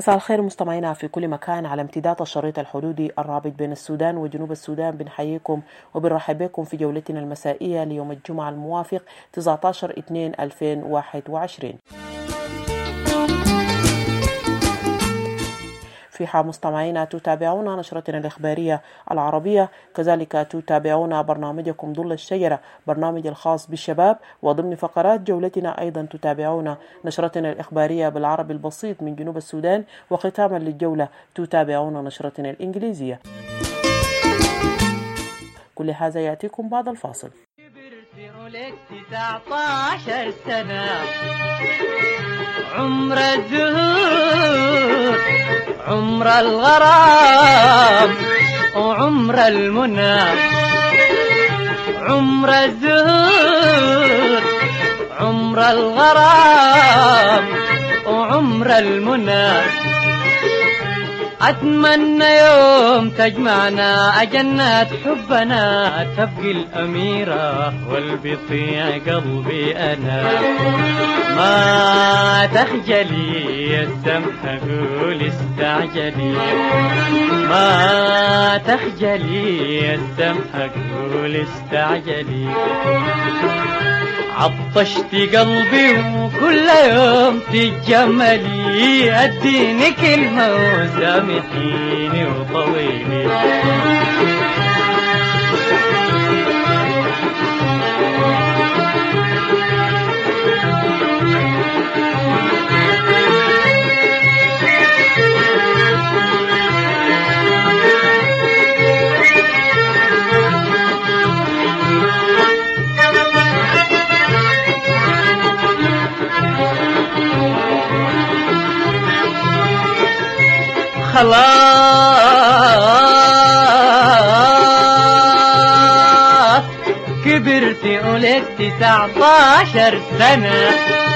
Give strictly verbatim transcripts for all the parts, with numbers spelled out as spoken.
مساء الخير مستمعينا في كل مكان على امتداد الشريط الحدودي الرابط بين السودان وجنوب السودان. بنحييكم وبنرحب بكم في جولتنا المسائية ليوم الجمعة الموافق تسعة عشر اثنين ألفين وواحد وعشرين. في مستمعينا تتابعون نشرتنا الإخبارية العربية، كذلك تتابعون برنامجكم ظل الشجرة برنامج الخاص بالشباب، وضمن فقرات جولتنا أيضا تتابعون نشرتنا الإخبارية بالعربي البسيط من جنوب السودان، وختاما للجولة تتابعون نشرتنا الإنجليزية. كل هذا يأتيكم بعد الفاصل. تسعتاشر سنة عمر الزهور، عمر الغرام وعمر المنى، عمر الزهور، عمر الغرام وعمر المنى. أتمنى يوم تجمعنا أجنات حبنا، تبقي الأميرة والبطيع قلبي أنا. ما تخجلي يا السمحة قول استعجلي، ما تخجلي يا السمحة قول استعجلي. عطشتي قلبي وكل يوم تتجملي، اديني كلمة وسامحيني وطويلي. خلاص كبرتي ولك تسعتاشر سنة،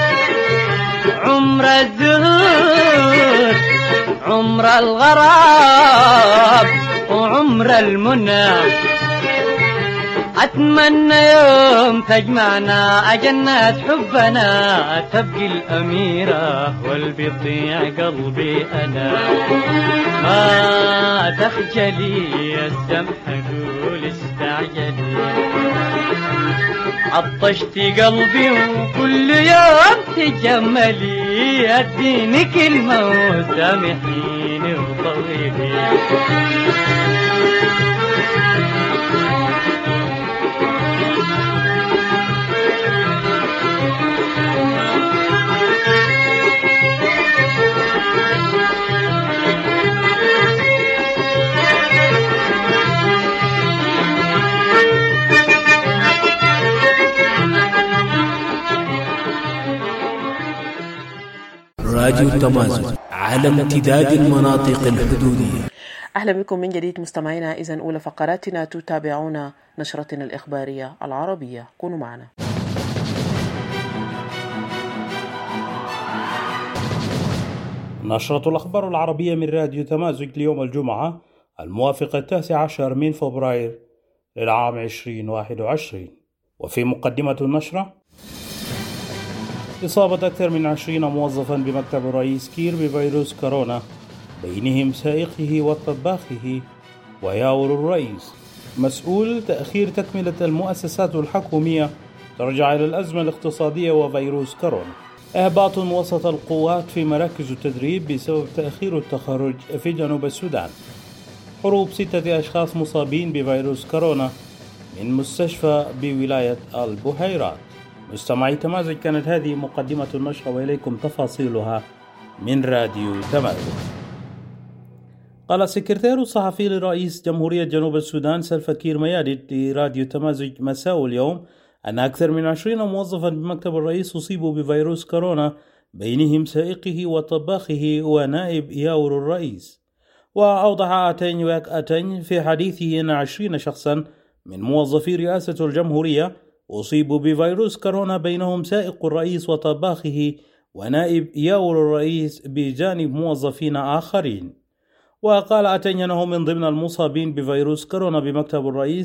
عمر الزهور، عمر الغرام وعمر المنى. أتمنى يوم تجمعنا أجنات حبنا، تبقي الأميرة والبطيع قلبي أنا. ما تخجلي يا السمحة قول استعجلي، عطشتي قلبي وكل يوم تجملي، اديني كلمة وسامحيني وطويلي. راديو التمازن على امتداد المناطق الحدودية. أهلا بكم من جديد مستمعينا. إذن أولى فقراتنا تتابعون نشرتنا الإخبارية العربية، كونوا معنا. نشرة الأخبار العربية من راديو تمازج ليوم الجمعة الموافق التاسع عشر من فبراير للعام عشرين واحد وعشرين. وفي مقدمة النشرة: إصابة أكثر من عشرين موظفا بمكتب الرئيس كير بفيروس كورونا، بينهم سائقه وطباخه وياور الرئيس. مسؤول تأخير تكملة المؤسسات الحكومية ترجع إلى الأزمة الاقتصادية وفيروس كورونا. إهباط وسط القوات في مراكز التدريب بسبب تأخير التخرج في جنوب السودان. هروب ستة أشخاص مصابين بفيروس كورونا من مستشفى بولاية البحيرات. مستمعي تمازج، كانت هذه مقدمة النشرة وإليكم تفاصيلها من راديو تمازج. قال السكرتير الصحفي لرئيس جمهورية جنوب السودان سلفا كير مياديت لراديو تمازج مساء اليوم أن أكثر من عشرين موظفا بمكتب الرئيس أصيبوا بفيروس كورونا، بينهم سائقه وطباخه ونائب ياور الرئيس. وأوضح أتني ويك أتني في حديثه أن عشرين شخصا من موظفي رئاسة الجمهورية أصيبوا بفيروس كورونا، بينهم سائق الرئيس وطباخه ونائب ياور الرئيس بجانب موظفين آخرين. وقال أتني أنه من ضمن المصابين بفيروس كورونا بمكتب الرئيس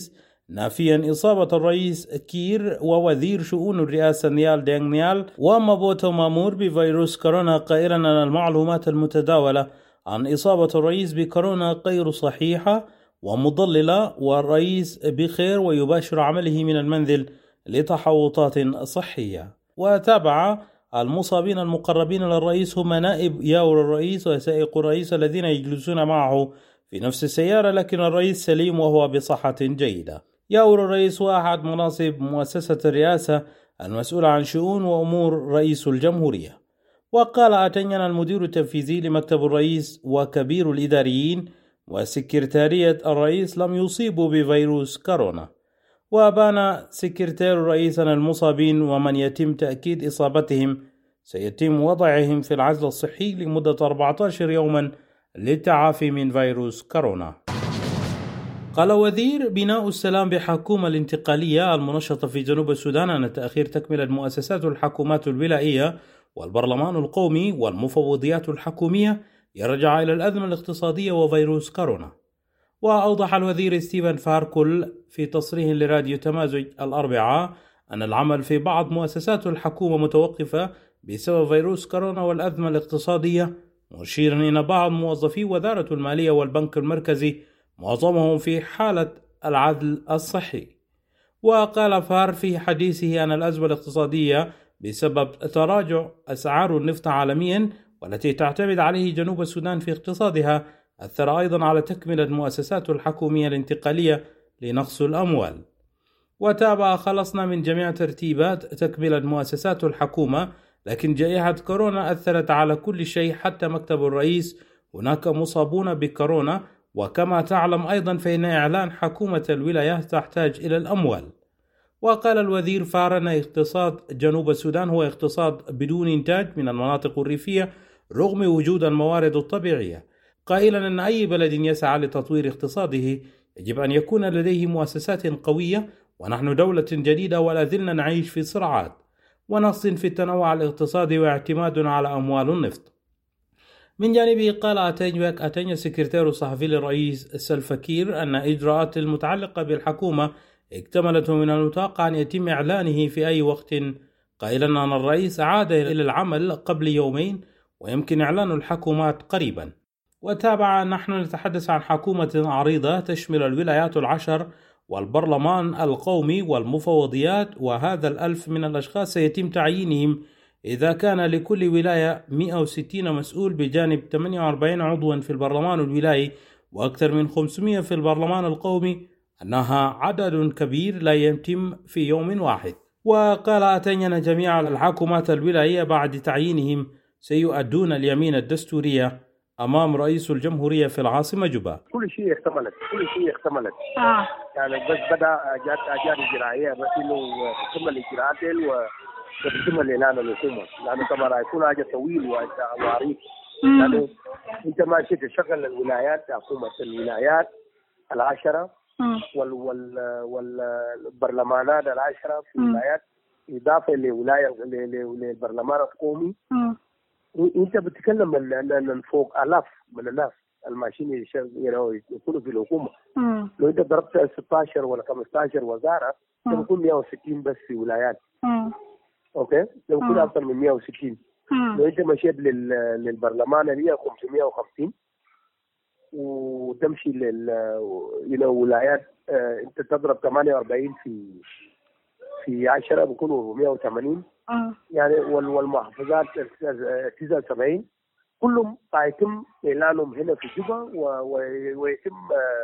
نافيا إصابة الرئيس كير ووزير شؤون الرئاسة نيال دينغ نيال ومابوتو مامور بفيروس كورونا، قائلا أن المعلومات المتداولة عن إصابة الرئيس بكورونا غير صحيحة ومضللة، والرئيس بخير ويباشر عمله من المنزل لتحوطات صحية. وتابع المصابين المقربين للرئيس هم نائب ياور الرئيس وسائق الرئيس الذين يجلسون معه في نفس السيارة، لكن الرئيس سليم وهو بصحة جيدة. ياور الرئيس هو أحد مناصب مؤسسة الرئاسة المسؤول عن شؤون وأمور رئيس الجمهورية. وقال أتنيان المدير التنفيذي لمكتب الرئيس وكبير الإداريين وسكرتارية الرئيس لم يصيبوا بفيروس كورونا. وأبان سكرتير الرئيس أن المصابين ومن يتم تأكيد إصابتهم سيتم وضعهم في العزل الصحي لمدة أربعة عشر يوما للتعافي من فيروس كورونا. قال وزير بناء السلام بحكومة الانتقالية المنشطة في جنوب السودان أن تأخير تكملة مؤسسات الحكومات الولائية والبرلمان القومي والمفوضيات الحكومية يرجع إلى الأزمة الاقتصادية وفيروس كورونا. وأوضح الوزير ستيفن فاركول في تصريح لراديو تمازج الأربعاء أن العمل في بعض مؤسسات الحكومة متوقفة بسبب فيروس كورونا والأزمة الاقتصادية، مشيرا إلى بعض موظفي وزارة المالية والبنك المركزي معظمهم في حالة العزل الصحي. وقال فار في حديثه أن الأزمة الاقتصادية بسبب تراجع أسعار النفط عالميا والتي تعتمد عليه جنوب السودان في اقتصادها أثر أيضا على تكملة المؤسسات الحكومية الانتقالية لنقص الأموال. وتابع خلصنا من جميع ترتيبات تكملة مؤسسات الحكومة، لكن جائحة كورونا أثرت على كل شيء حتى مكتب الرئيس. هناك مصابون بكورونا، وكما تعلم أيضا فإن إعلان حكومة الولايات تحتاج إلى الأموال. وقال الوزير فار أن اقتصاد جنوب السودان هو اقتصاد بدون إنتاج من المناطق الريفية رغم وجود الموارد الطبيعية، قائلا أن أي بلد يسعى لتطوير اقتصاده يجب أن يكون لديه مؤسسات قوية، ونحن دولة جديدة ولا زلنا نعيش في صراعات ونقص في التنوع الاقتصادي واعتماد على أموال النفط. من جانبه قال أتنيوك أتنيا سكرتير الصحفي للرئيس سلفاكير أن إجراءات المتعلقة بالحكومة اكتملت ومن المتوقع أن يتم إعلانه في أي وقت، قائلا أن الرئيس عاد إلى العمل قبل يومين ويمكن إعلان الحكومات قريبا. وتابع نحن نتحدث عن حكومة عريضة تشمل الولايات العشر والبرلمان القومي والمفوضيات، وهذا الألف من الأشخاص سيتم تعيينهم إذا كان لكل ولاية مئة وستين مسؤول بجانب ثمانية وأربعين عضوا في البرلمان الولائي وأكثر من خمسمئة في البرلمان القومي، أنها عدد كبير لا يتم في يوم واحد. وقال أتنيا جميع الحكومات الولائية بعد تعيينهم سيؤدون اليمين الدستورية أمام رئيس الجمهورية في العاصمة جوبا. كل شيء اكتملت كل شيء اكتملت آه. يعني بس بدأ جات أجار إجرائية بس إنه تكمل الإجراءات وتتم الإعلان الحكومة، لأنه طبعا هيكون حاجة طويل وعريض، لأنه أنت ماشي تشغل الولايات حكومة الولايات العشرة وال وال والبرلمانات العشرة في الولايات إضافة لولاية للبرلمان القومي. انت بتتكلم من فوق الاف من الناس الماشيين يكونوا في الحكومه. مم. لو انت ضربت ستة عشر ولا خمسة عشر وزاره تكون مئة وستين بس في ولايات. مم. اوكي لو يكون اكثر من مئة وستين. مم. لو انت مشيت لل... للبرلمان اللي هي خمسمئة وخمسين وتمشي لل الى ولايات اه انت تضرب ثمانية وأربعين في في عشرة بيكونوا أربعمئة وثمانين. آه. يعني والمحافظات تسعة وسبعين كلهم سيتم إعلانهم هنا في جوبا ويتم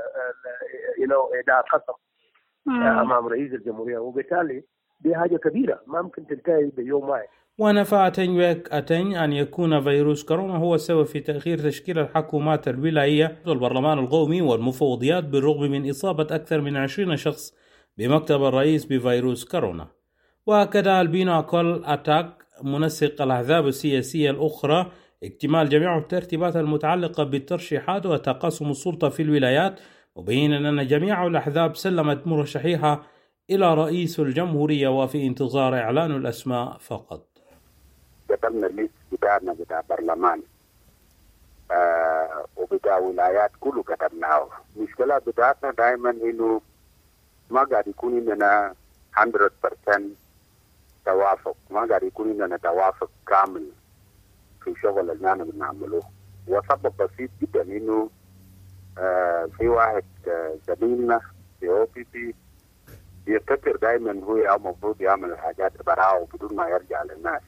إداء قسم أمام رئيس الجمهورية، وبالتالي دي حاجة كبيرة ما ممكن تنتهي بيوم واحد. ونفى أتنيوك أتن أن يكون فيروس كورونا هو السبب في تأخير تشكيل الحكومات الولاية والبرلمان القومي والمفوضيات بالرغم من إصابة أكثر من عشرين شخص بمكتب الرئيس بفيروس كورونا. وكذا البينا كول أتاك منسق الأحزاب السياسية الأخرى اكتمال جميع الترتيبات المتعلقة بالترشيحات وتقاسم السلطة في الولايات، مبينا أن جميع الأحزاب سلمت مرشحيها إلى رئيس الجمهورية وفي انتظار إعلان الأسماء فقط. كتبنا الليست بتاعنا بتاع برلمان آه وبتاع ولايات كله كتبناه. المشكلة بتاعتنا دائما إنه ما قاعد يكون عندنا مية بالمية توافق، ما قاعد يكون عندنا توافق كامل في الشغل اللي احنا بنعمله. وسبب بسيط جدا انه آه في واحد آه زميلنا في او بي بي يفتكر دائما هو المفروض يعمل الحاجات براءه بدون ما يرجع للناس.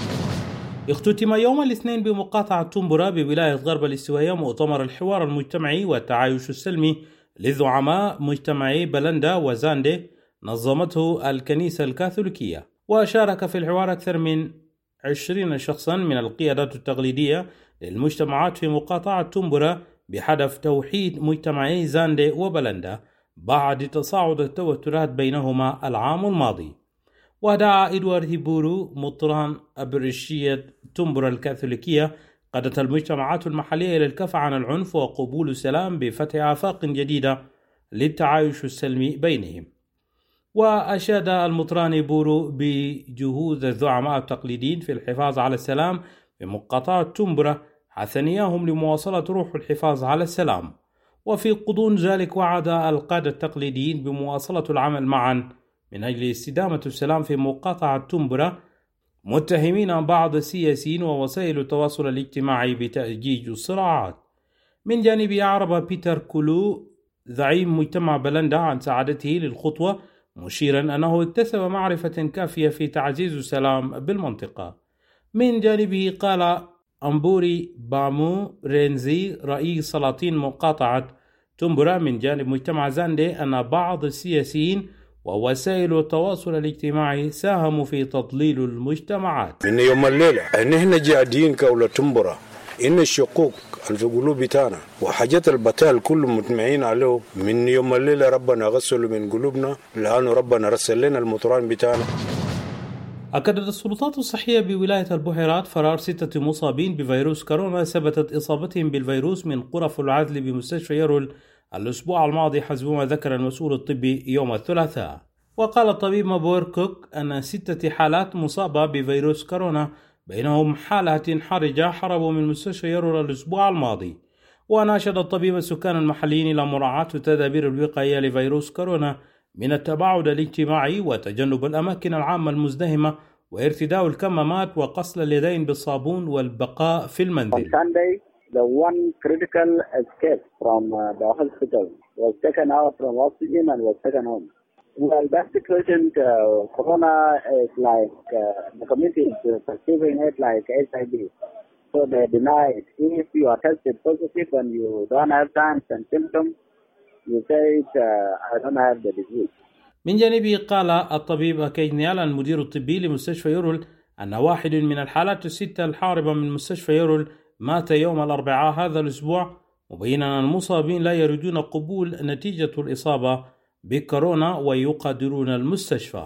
اختتم يوم الاثنين بمقاطعة تومبورا بولاية غرب الاستوائية مؤتمر الحوار المجتمعي والتعايش السلمي لزعماء مجتمعي بلندا وزاندي نظمته الكنيسة الكاثوليكية، وشارك في الحوار أكثر من عشرين شخصا من القيادات التقليدية للمجتمعات في مقاطعة تومبورا بهدف توحيد مجتمعي زاندي وبلندا بعد تصاعد التوترات بينهما العام الماضي. ودعا إدوارد هيبورو مطران أبرشية تومبورا الكاثوليكية قادة المجتمعات المحلية إلى الكف عن العنف وقبول السلام بفتح آفاق جديدة للتعايش السلمي بينهم. وأشاد المطران هيبورو بجهود الزعماء التقليديين في الحفاظ على السلام في مقاطعة تومبورا حثنياهم لمواصلة روح الحفاظ على السلام. وفي غضون ذلك وعد القادة التقليديين بمواصلة العمل معا من أجل استدامة السلام في مقاطعة تومبورا، متهمين بعض السياسيين ووسائل التواصل الاجتماعي بتأجيج الصراعات. من جانبه أعرب بيتر كولو زعيم مجتمع بلندا عن سعادته للخطوة، مشيرا أنه اكتسب معرفة كافية في تعزيز السلام بالمنطقة. من جانبه قال أمبوري بامو رينزي رئيس سلاطين مقاطعة تومبورا من جانب مجتمع زاندي أن بعض السياسيين ووسائل التواصل الاجتماعي ساهموا في تضليل المجتمعات. من يوم الليلة نحن جادين كأولى تومبورا إن الشقوق في قلوب تانا وحاجات البتال كلهم مجتمعين عليه. من يوم الليلة ربنا غسل من قلوبنا لأنه ربنا رسل لنا المطران بتاعنا. أكدت السلطات الصحية بولاية البحيرات فرار ستة مصابين بفيروس كورونا ثبتت إصابتهم بالفيروس من غرف العزل بمستشفى يرول الأسبوع الماضي حسب ما ذكر المسؤول الطبي يوم الثلاثاء. وقال الطبيب مابور كوك أن ستة حالات مصابة بفيروس كورونا بينهم حالة حرجة هربوا من مستشفى يرول الأسبوع الماضي. وناشد الطبيب السكان المحليين إلى مراعاة تدابير الوقاية لفيروس كورونا من التباعد الاجتماعي وتجنب الأماكن العامة المزدحمة وارتداء الكمامات وغسل اليدين بالصابون والبقاء في المنزل. On Sunday, the one critical escape from uh, the hospital was taken out from oxygen and was taken home. Well, that situation, uh, corona is like, uh, the community is perceiving it like H I V. So they deny it. If you are tested positive and you don't have signs and symptoms, you say it, uh, I don't have the disease. من جانبه قال الطبيب أكيد نيالا المدير الطبي لمستشفى يورول أن واحد من الحالات الستة الحاربة من مستشفى يورول مات يوم الأربعاء هذا الأسبوع، مبينا أن المصابين لا يريدون قبول نتيجة الإصابة بكورونا ويقدرون المستشفى.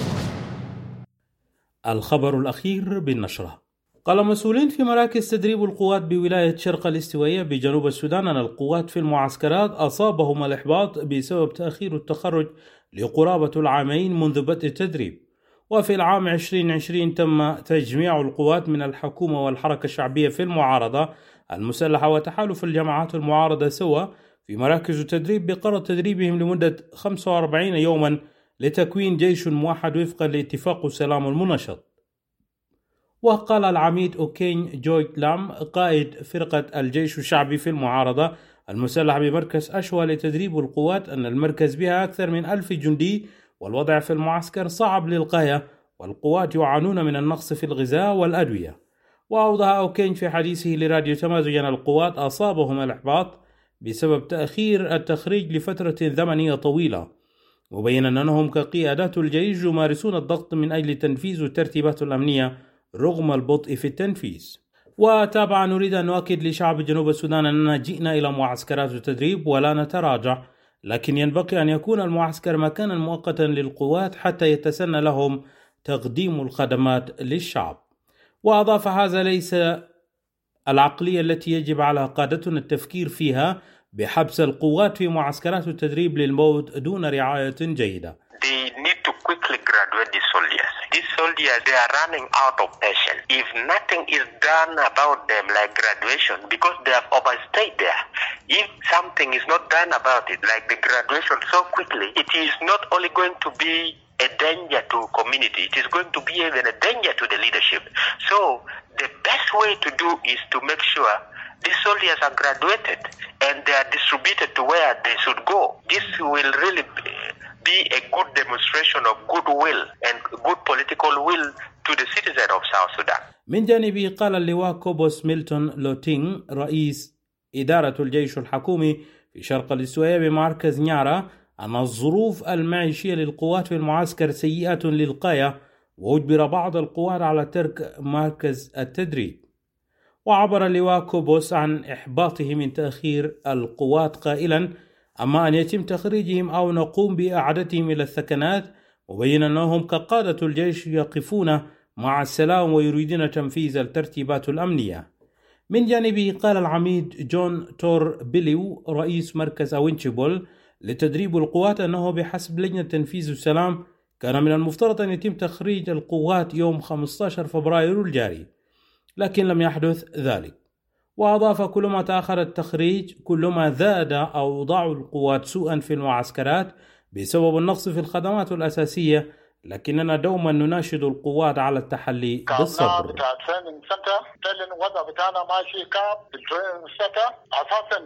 الخبر الأخير بالنشرة. قال مسؤولين في مراكز تدريب القوات بولاية شرق الاستوائية بجنوب السودان أن القوات في المعسكرات أصابهم الإحباط بسبب تأخير التخرج لقرابة العامين منذ بدء التدريب. وفي العام عشرين عشرين تم تجميع القوات من الحكومة والحركة الشعبية في المعارضة المسلحة وتحالف الجماعات المعارضة سوا في مراكز التدريب بقرر تدريبهم لمدة خمسة وأربعين يوما لتكوين جيش موحد وفقا لاتفاق السلام المنشط. وقال العميد أوكين جوي لام قائد فرقة الجيش الشعبي في المعارضة المسلح بمركز أشوى لتدريب القوات أن المركز بها أكثر من ألف جندي والوضع في المعسكر صعب للغاية والقوات يعانون من النقص في الغذاء والأدوية. وأوضح أوكين في حديثه لراديو تمازج أن القوات أصابهم الإحباط بسبب تأخير التخريج لفترة زمنية طويلة، مبينا أنهم كقيادات الجيش يمارسون الضغط من أجل تنفيذ الترتيبات الأمنية رغم البطء في التنفيذ. وتابع نريد أن نؤكد لشعب جنوب السودان أننا جئنا إلى معسكرات التدريب ولا نتراجع، لكن ينبغي أن يكون المعسكر مكانا مؤقتا للقوات حتى يتسنى لهم تقديم الخدمات للشعب. وأضاف هذا ليس العقلية التي يجب على قادتنا التفكير فيها بحبس القوات في معسكرات التدريب للموت دون رعاية جيدة. They need to quickly graduate these soldiers. These these soldiers, they are running out of patience. If nothing is done about them, like graduation, because they have overstayed there, if something is not done about it, like the graduation so quickly, it is not only going to be a danger to community, it is going to be even a danger to the leadership. So the best way to do is to make sure these soldiers are graduated and they are distributed to where they should go. This will really be a good demonstration of goodwill and good political will to the citizens of South Sudan. من جانبه قال اللواء كوبوس ميلتون لوتينغ رئيس إدارة الجيش الحكومي في شرق الاستوائية بمركز نيارا أن الظروف المعيشية للقوات في المعسكر سيئة للغاية، وأجبر بعض القوات على ترك مركز التدريب. وعبر اللواء كوبوس عن إحباطه من تأخير القوات قائلا: أما أن يتم تخريجهم أو نقوم بإعادتهم إلى الثكنات، مبينا أنهم كقادة الجيش يقفون مع السلام ويريدون تنفيذ الترتيبات الأمنية. من جانبه قال العميد جون تور بيليو رئيس مركز أوينشبول لتدريب القوات أنه بحسب لجنة تنفيذ السلام كان من المفترض أن يتم تخريج القوات يوم خمسة عشر فبراير الجاري، لكن لم يحدث ذلك. وأضاف: كلما تأخر التخريج كلما زاد أوضاع القوات سوءا في المعسكرات بسبب النقص في الخدمات الأساسية، لكننا دوما نناشد القوات على التحلي بالصبر. الوضع بتاعنا ماشي كاب أساسا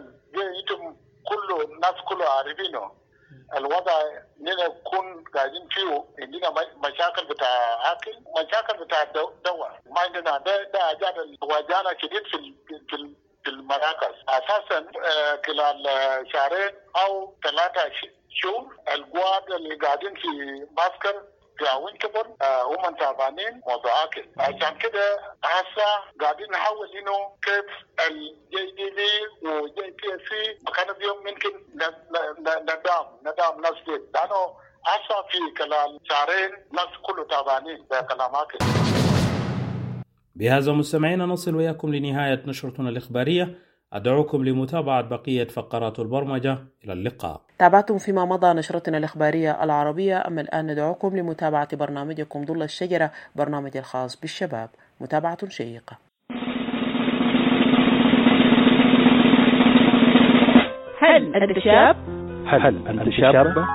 كل الناس كله عارفينه. الوضع اننا نكون قاعدين فيه عندنا مشاكل بتاع اكل، مشاكل بتاع دواء، ما عندنا ده ده اجاد واجهنا شديد في في في المراكز. اساسا خلال شهرين او ثلاثه شهور القوات اللي قاعدين في معسكر في وينكبر هم تعبانين موضوع اكل، عشان كده هسه قاعدين نحاول انه كيف الجي دي بي وجي بي اس سي مكان اليوم ممكن ندعم ندعم ناس دي، لانه هسه في خلال شهرين ناس كله تعبانين بكلام اكل. بهذا مستمعينا نصل وياكم لنهاية نشرتنا الإخبارية. أدعوكم لمتابعة بقية فقرات البرمجة. إلى اللقاء. تابعتم فيما مضى نشرتنا الإخبارية العربية، أما الآن ندعوكم لمتابعة برنامجكم ظل الشجرة، برنامج الخاص بالشباب. متابعة شيقة. هل أنت شاب؟ هل أنت شابة؟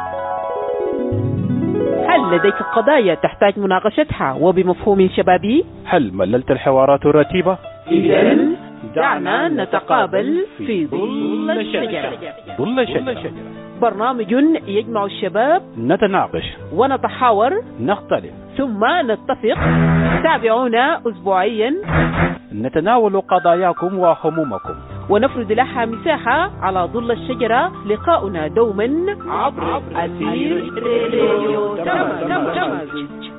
هل لديك قضايا تحتاج مناقشتها وبمفهوم شبابي؟ هل مللت الحوارات الرتيبة؟ إذن دعنا نتقابل في ظل الشجرة. ظل الشجرة برنامج يجمع الشباب، نتناقش ونتحاور، نختلف ثم نتفق. تابعونا أسبوعيا، نتناول قضاياكم وهمومكم ونفرد لها مساحة على ظل الشجرة. لقاؤنا دوما عبر أثير راديو تمازج.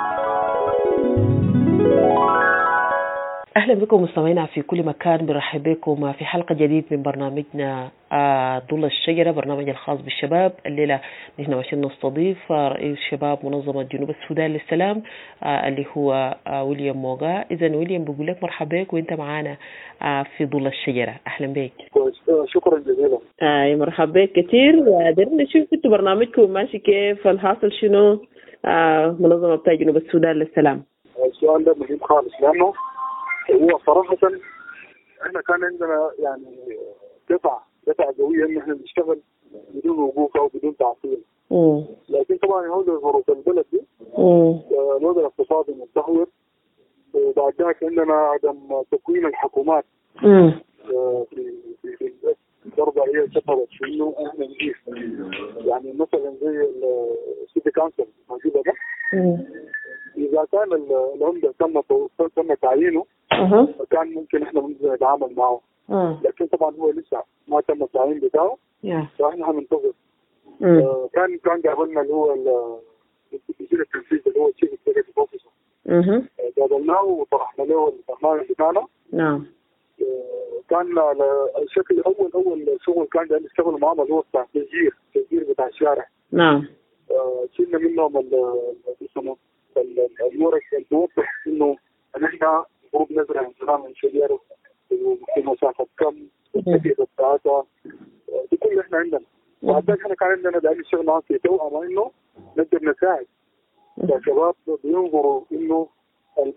أهلا بكم مستمعينا في كل مكان، بنرحب بكم في حلقة جديدة من برنامجنا ظل الشجرة، برنامج الخاص بالشباب. الليلة نحن عشان نستضيف رئيس شباب منظمة جنوب السودان للسلام اللي هو ويليام موغا. إذن ويليام بقول لك مرحبا بك وانت معانا في ظل الشجرة. أهلا بك. شكرا جزيلا. آه مرحبا بك كثير. قدرنا نشوف انتوا برنامجكم ماشي كيف، الحاصل شنو آه منظمة بتاع جنوب السودان للسلام؟ السؤال ده مهم خالص، لأنه هو صراحة احنا كان عندنا يعني دفع دفع قوية ان احنا نشتغل بدون وقوف او بدون تعطيل. لكن طبعا هو ظروف البلد دي، الوضع الاقتصادي متدهور، وبعد ذلك عندنا عدم تكوين الحكومات في في الضربة هي سببت في انه احنا نجيب يعني مثلا زي السيتي كونسل موجودة ده، إذا كان العمدة تم تم تعيينه كان ممكن إحنا ممكن نتعامل معه، لكن طبعا هو لسه ما تم التعيين بتاعه، فإحنا هننتظر. آه كان كان قابلنا اللي هو المدير التنفيذي اللي هو الشيف السكرتير أوفيسر، قابلناه وطرحنا له البرنامج بتاعنا. نعم. كان الشكل الأول أول شغل كان قاعد نشتغل معاه اللي هو بتاع التسجيل التسجيل بتاع الشارع. نعم. شلنا منهم ال الورق الموضح انه نحن المفروض نزرع انتظام من شجر في مسافه كم وكيفيه بتاعتها، دي كل احنا عندنا. وحتى احنا كان عندنا دائما نشتغل معاهم في توأمة انه نقدر نساعد الشباب بينظروا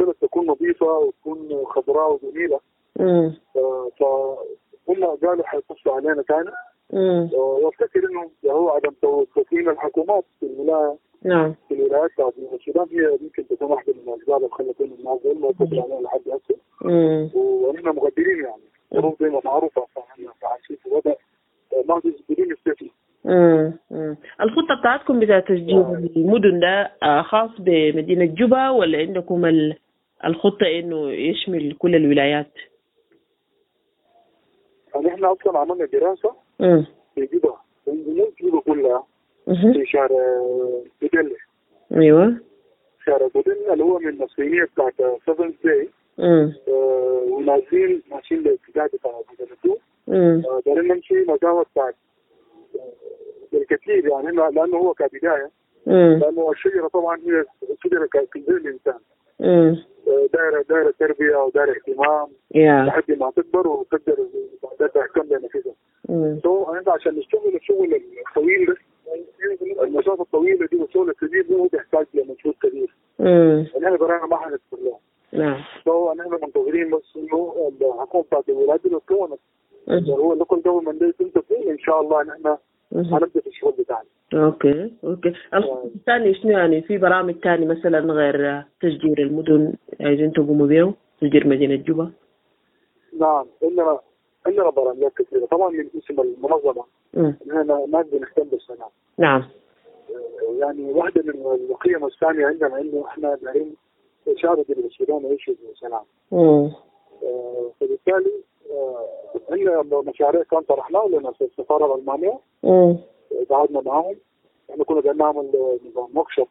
البلد تكون نظيفه وتكون خضراء وجميله. امم فهم قالوا حيتصلوا علينا ثاني. امم وافتكر انه هو عدم تكوين الحكومات في الولايه نعم في الولايات بتاعت السودان هي يمكن تكون واحده من الاسباب اللي خلت الناس دول ما يتصلوا علينا لحد هسه. امم ونحن مقدرين يعني الظروف دي معروفه، فاحنا عايشين في وضع ما في بدون استثناء. امم امم الخطه بتاعتكم بتاع تشجير المدن ده آه، خاص بمدينه جوبا ولا عندكم ال- الخطه انه يشمل كل الولايات؟ يعني احنا اصلا عملنا دراسه امم في جوبا، في جوبا كلها مهم. في شارع بدله. ايوه شارع بدله اللي هو من الصينيه بتاعت سفن داي امم ونازلين ماشيين للاتجاه بتاع بدلتو. امم دارين نمشي مسافه بتاعت بالكثير يعني هنا، لانه هو كبدايه، امم لانه الشجره طبعا هي شجره كزي الانسان، امم دايره دايره تربيه ودايره اهتمام يا لحد ما تكبر وتقدر بعدها تهتم بنفسها. امم سو انت عشان نشتغل الشغل الطويل ده، المسافه الطويله دي والشغل الكبير ده هو بيحتاج لمجهود كبير. امم احنا برانا ما حنقدر له. نعم سو احنا منتظرين بس انه الحكومه بتاعت الولايات اللي تكونت هو اللوكال جوفرمنت ده تنتهي ان شاء الله نحن هنبدا في الشغل بتاعنا. اوكي اوكي الخطة الثانية شنو يعني؟ في برامج ثانية مثلا غير تشجير المدن عايزين تقوموا بيه؟ تشجير مدينة جوبا؟ نعم عندنا عندنا برامج كثيرة طبعا من اسم المنظمة. امم نحن ناس بنهتم بالسلام. نعم يعني واحدة من القيم الثانية عندنا انه احنا دايرين شعب جنوب السودان يعيشوا بسلام. امم فبالتالي عندنا مشاريع كان طرحناها لنا في السفارة الألمانية. امم قعدنا معهم، احنا كنا بدنا نعمل نظام وركشوب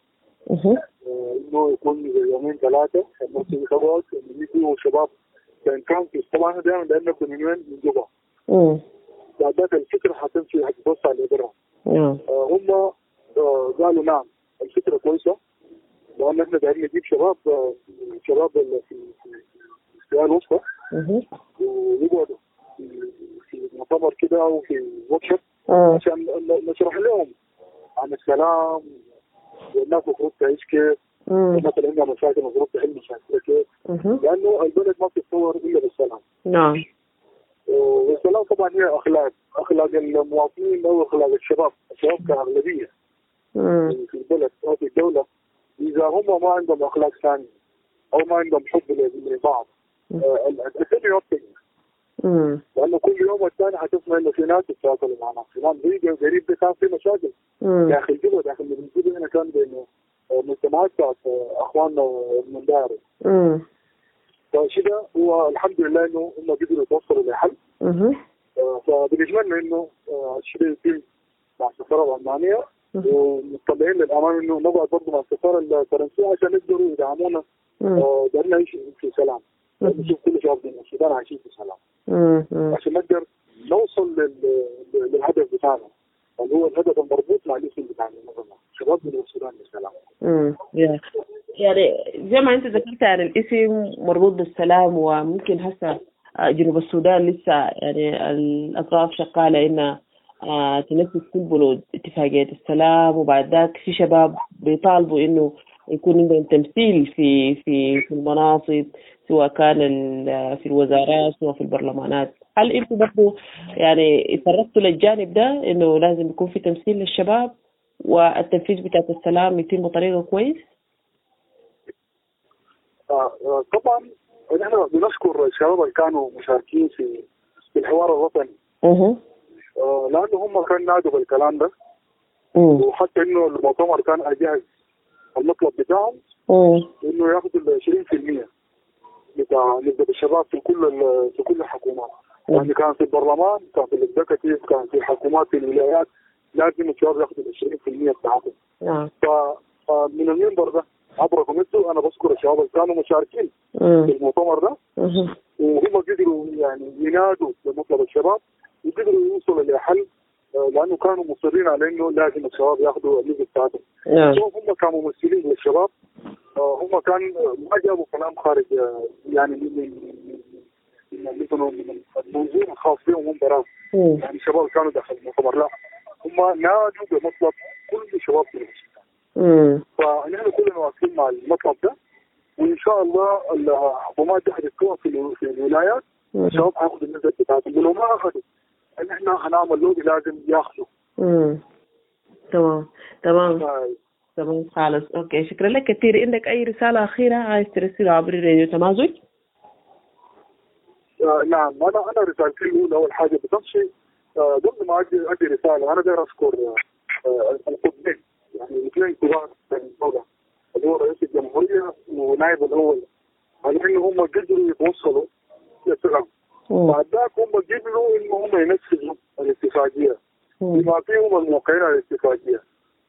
انه يكون يومين ثلاثة انه في خبرات انه يجوا شباب كان كامبس. طبعا دائما دائما نبدا من وين؟ من جوبا. امم بعد ذاك الفكرة حتمشي حتتوسع لبرا. نعم هم آه قالوا نعم الفكرة كويسة، لأن احنا دايرين نجيب شباب آه شباب في في الفئة الوسطى ويقعدوا في في مؤتمر كده أو في وركشوب عشان نشرح لهم عن السلام والناس المفروض تعيش كيف، والناس اللي عندها مشاكل المفروض تحل مشاكلها كيف، لأنه البلد ما بتتطور إلا بالسلام. نعم والسلام طبعا هي أخلاق أخلاق المواطنين أو أخلاق الشباب، الشباب كأغلبية في البلد أو في الدولة. إذا هم ما عندهم أخلاق ثانية أو ما عندهم حب لبعض الدنيا يوطي. لأنه كل يوم والثاني حتسمع إنه في ناس يتواصلوا معنا. فلان غريب غريب ده كان في مشاكل داخل جبهة داخل المنزل هنا، كان بين مجتمعات بتاعت أخواننا من داري. فشده هو الحمد لله إنه هم قدروا يتوصلوا لحل. فبنتمنى إنه الشيء يتم مع السفارة الألمانية، ومطلعين للأمام إنه نقعد برضه مع السفارة الفرنسية عشان يقدروا يدعمونا دارنا نعيش في سلام، نشوف كل شباب من السودان عايشين في سلام عشان نقدر نوصل للهدف بتاعنا اللي هو الهدف المربوط مع الاسم بتاعنا المنظمة شباب من السودان بالسلام. امم يعني زي ما انت ذكرت عن الاسم مربوط بالسلام، وممكن هسه جنوب السودان لسه يعني الاطراف شغاله انها آه تنفذ كل بنود اتفاقية السلام، وبعد ذاك في شباب بيطالبوا انه يكون عندهم تمثيل في في في المناصب، سواء كان في الوزارات سواء في البرلمانات. هل انتم برضه يعني تطرقتوا للجانب ده انه لازم يكون في تمثيل للشباب والتنفيذ بتاع السلام يتم بطريقة كويس؟ آه آه طبعا نحن بنشكر الشباب اللي كانوا مشاركين في في الحوار الوطني. اها آه لانه هم كانوا نادوا بالكلام ده، وحتى انه المؤتمر كان اجهز المطلب بتاعهم انه ياخذوا ال عشرين بالمئة بتاع نسبة الشباب في كل في كل الحكومات. يعني كان في البرلمان، كان في الاكزيكتيف، كان في الحكومات في الولايات، لازم الشباب ياخذوا ال عشرين بالمئة بتاعتهم. نعم. فمن المنبر ده عبركم انتم انا بشكر الشباب اللي كانوا مشاركين في المؤتمر ده، وهم قدروا يعني ينادوا لمطلب الشباب وقدروا يوصلوا لحل، لانه كانوا مصرين على انه لازم الشباب ياخذوا النسبه بتاعتهم. هم كانوا ممثلين للشباب، هم كان ما جابوا كلام خارج يعني من من من المنظومه الخاص بهم هم براهم. يعني الشباب كانوا داخل المؤتمر، لا هم نادوا بمطلب كل شباب في السودان. فنحن كلنا واقفين مع المطلب ده، وان شاء الله الحكومات دي حتتكون في في الولايات الشباب هياخدوا النسبه بتاعتهم، ولو ما اخذوا ان احنا هنعمل لوبي لازم ياخذوا. امم تمام تمام تمام خالص. اوكي شكرا لك كثير. عندك اي رساله اخيره عايز ترسلها عبر راديو تمازج؟ آه نعم، انا انا رسالتي الاولى اول حاجه بتمشي آه قبل ما ادي ادي رساله انا داير اشكر آه القطبين، يعني الاثنين كبار في الدوله اللي هو رئيس الجمهوريه ونائب الاول، على انه هم قدروا يتوصلوا للسلام. بعد ذاك هم قدروا انه هم ينفذوا الاتفاقيه بما فيهم الموقعين على الاتفاقيه.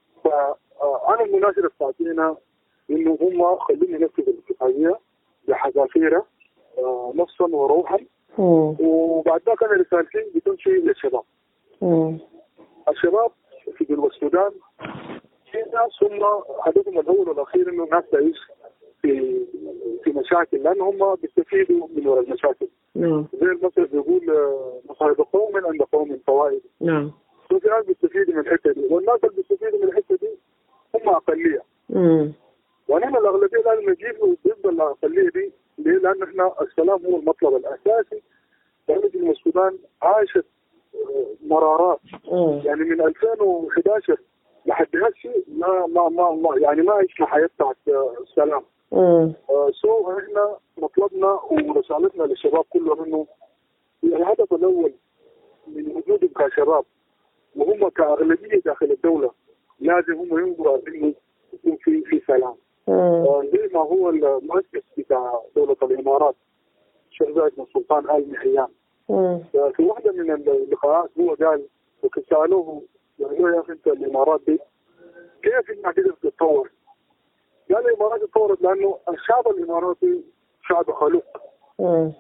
فانا المناشده بتاعتنا انه هم خليهم ينفذوا الاتفاقيه بحذافيرها آه نفسا وروحا. وبعد ذاك انا رسالتي بتمشي للشباب. مم. الشباب في جنوب السودان في ناس هم هدفهم الاول والاخير انه الناس تعيش في في مشاكل، لان هم بيستفيدوا من وراء المشاكل. نعم. زي المثل بيقول مصائب قوم عند قوم فوائد. نعم. ففي ناس بيستفيدوا من الحته دي، والناس اللي بيستفيدوا من الحته دي هم اقليه. امم ونحن الاغلبيه لازم نجيب ضد الاقليه دي. ليه؟ لان احنا السلام هو المطلب الاساسي. دوله جنوب السودان عاشت مرارات. مم. يعني من ألفين وأحد عشر لحد هالشيء ما ما ما, ما يعني ما عشنا حياه بتاعت السلام. امم آه سو احنا مطلبنا ورسالتنا للشباب كلهم انه الهدف الاول من وجودهم كشباب وهم كاغلبيه داخل الدوله لازم هم ينظروا انه يكون في في سلام. آه زي ما هو المؤسس بتاع دوله الامارات الشيخ زايد بن سلطان ال نهيان. في واحده من اللقاءات هو قال وكنت سالوه يعني يا اخي انت الامارات دي كيف انها قدرت تتطور؟ قال الامارات تطورت لانه الشعب الاماراتي شعب خلوق. امم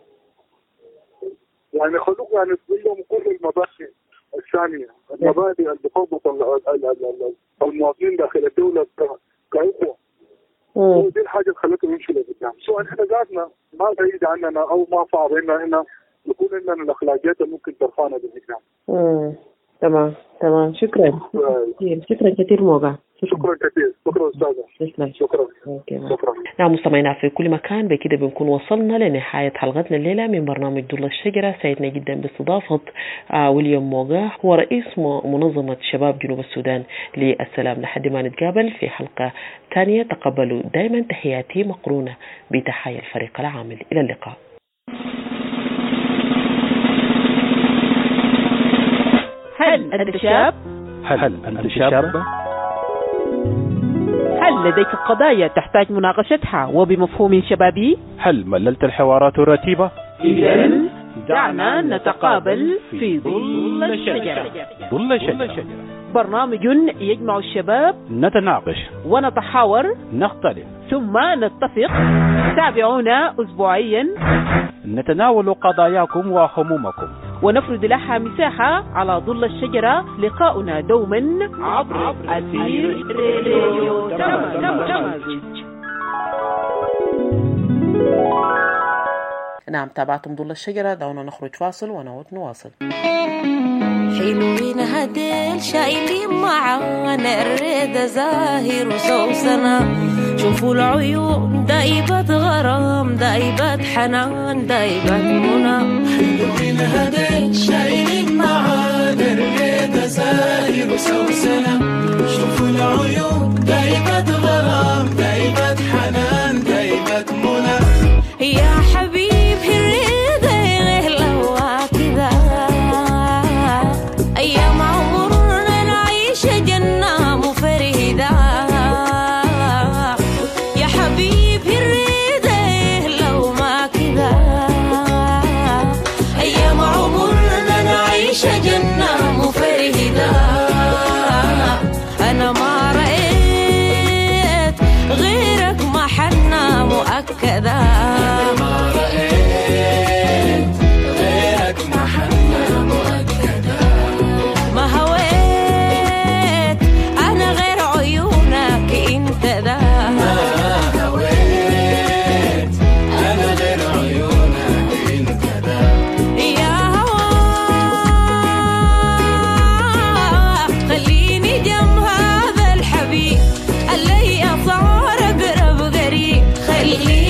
يعني خلوق يعني لهم كل المبادئ الثانيه، المبادئ اللي بتضبط المواطنين داخل الدوله كأخوة. ودي الحاجه اللي خلتهم يمشوا لقدام. سو احنا ذاتنا ما بعيد عننا او ما صعب اننا هنا يكون عندنا الاخلاقيات اللي ممكن ترفعنا بالقدام. امم تمام تمام شكرا كثير شكرا كثير موقع شكرا كثير شكرا استاذه شكرا شكرا. نعم مستمعينا في كل مكان بكده بنكون وصلنا لنهايه حلقتنا الليله من برنامج ضل الشجره. سعدنا جدا باستضافه آه ويليام موقع هو رئيس منظمه شباب جنوب السودان للسلام. لحد ما نتقابل في حلقه ثانيه تقبلوا دائما تحياتي مقرونه بتحايا الفريق العامل. الى اللقاء. هل أنت شاب؟ هل أنت شابة؟ هل لديك قضايا تحتاج مناقشتها وبمفهوم شبابي؟ هل مللت الحوارات الرتيبة؟ إذن دعنا نتقابل في ظل الشجرة. ظل الشجرة برنامج يجمع الشباب، نتناقش ونتحاور، نختلف ثم نتفق. تابعونا أسبوعيا نتناول قضاياكم وهمومكم ونفرد لها مساحة على ظل الشجرة. لقاؤنا دوما عبر أثير راديو تمازج. نعم تابعتم ظل الشجرة. دعونا نخرج فاصل ونعود نواصل. حلوين هديل شايلين معانا الريد زاهر وسوسنا. شوفوا العيون دايبة غرام دايبة حنان دايبة منى. حلوين هديل شايلين معانا الريد زاهر وسوسنا. شوفوا العيون دايبة غرام دايبة حنان دايبة منى. يا حبيبي الريد غلوة كذا أيام عمرنا نعيش جنة مفرهدة. يا حبيبي الريد لو ما كذا أيام عمرنا نعيش جنة مفرهدة. أنا ما رأيت غيرك محنة مؤكدة. ما رأيت غيرك محنة مؤكدة. ما هويت أنا غير عيونك أنت ده. ما هويت أنا غير عيونك أنت ده. يا هوا خليني جنب هذا الحبيب اللي صار قرب قريب. خليني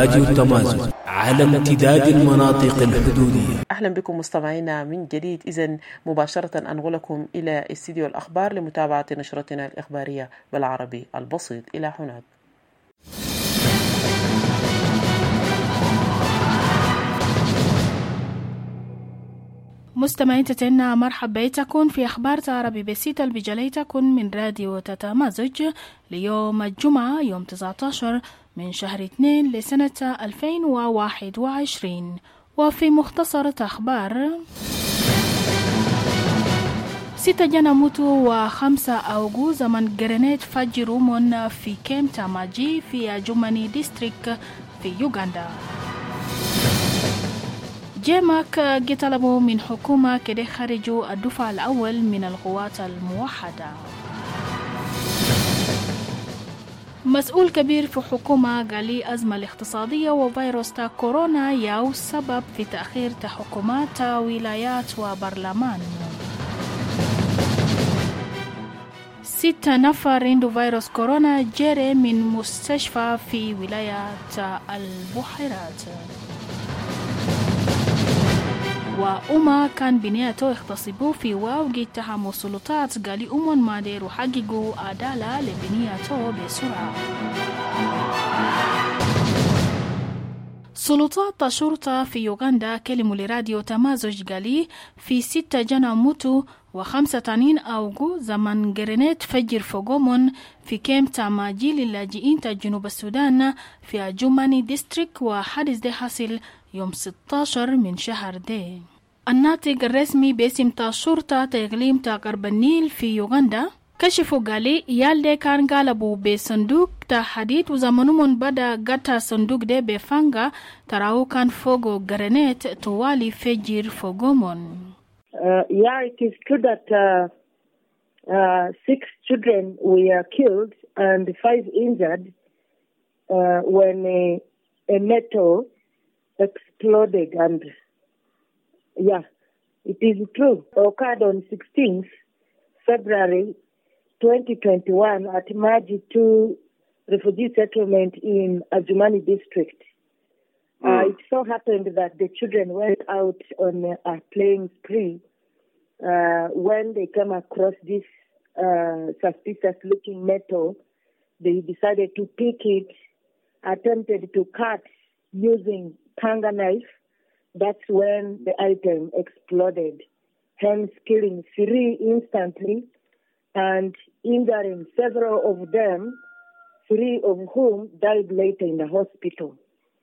راديو التمازن على امتداد المناطق الحدودية. أهلا بكم مستمعينا من جديد. إذن مباشرة أنقلكم إلى استديو الأخبار لمتابعة نشرتنا الإخبارية بالعربي البسيط. إلى هناك. مستمعين تتنا مرحب بيتكم في أخبار عربي بسيط بجليتكم من راديو تتمازج ليوم الجمعة يوم تسعة عشر من شهر اثنين لسنة ألفين وواحد وعشرين. وفي مختصر أخبار: ستة جنا موتوا وخمسة أوقوا زمن جرينيت فجروا من في كيم تاماجي في جوماني ديستريك في يوغندا. جيماك طلبوا من حكومة كده خرجوا الدفعة الأول من القوات الموحدة. مسؤول كبير في حكومة قال لي أزمة الاقتصادية وفيروس تا كورونا ياو سبب في تأخير تحكمات ولايات وبرلمان. ستة نفر عنده فيروس كورونا جري من مستشفى في ولاية البحيرات. وأما كان بنياته اغتصبوا في واوجي اتهموا السلطات قالي أمون ما ديروا حققوا عدالة لبنياته بسرعة. سلطات الشرطة في يوغندا كلموا لراديو تمازج قالي في ستة جنا موتوا وخمسة تانين أوقوا زمن جرينيت فجر فوقومون في كيم تاماجي للاجئين تا جنوب السودان في جوماني ديستريك، وحادث ده حصل يوم ستة عشر من شهر ده. الناطق الرسمي باسم تا شرطة تغليم تا غرب النيل في يوغندا كشفوا قالي يال ده كان قالبوا بصندوق تا حديد وزمنهم بدا قطع صندوق ده بفانغا تراو كان فوقو جرينيت طوالي فجر فوقومون. Uh, yeah, it is true that uh, uh, six children were killed and five injured uh, when a, a metal exploded, and yeah, it is true. It occurred on sixteenth February twenty twenty-one at Maji two refugee settlement in Adjumani district. Uh, it so happened that the children went out on a playing spree uh, when they came across this uh, suspicious-looking metal. They decided to pick it, attempted to cut using panga knife. That's when the item exploded, hence killing three instantly and injuring several of them, three of whom died later in the hospital.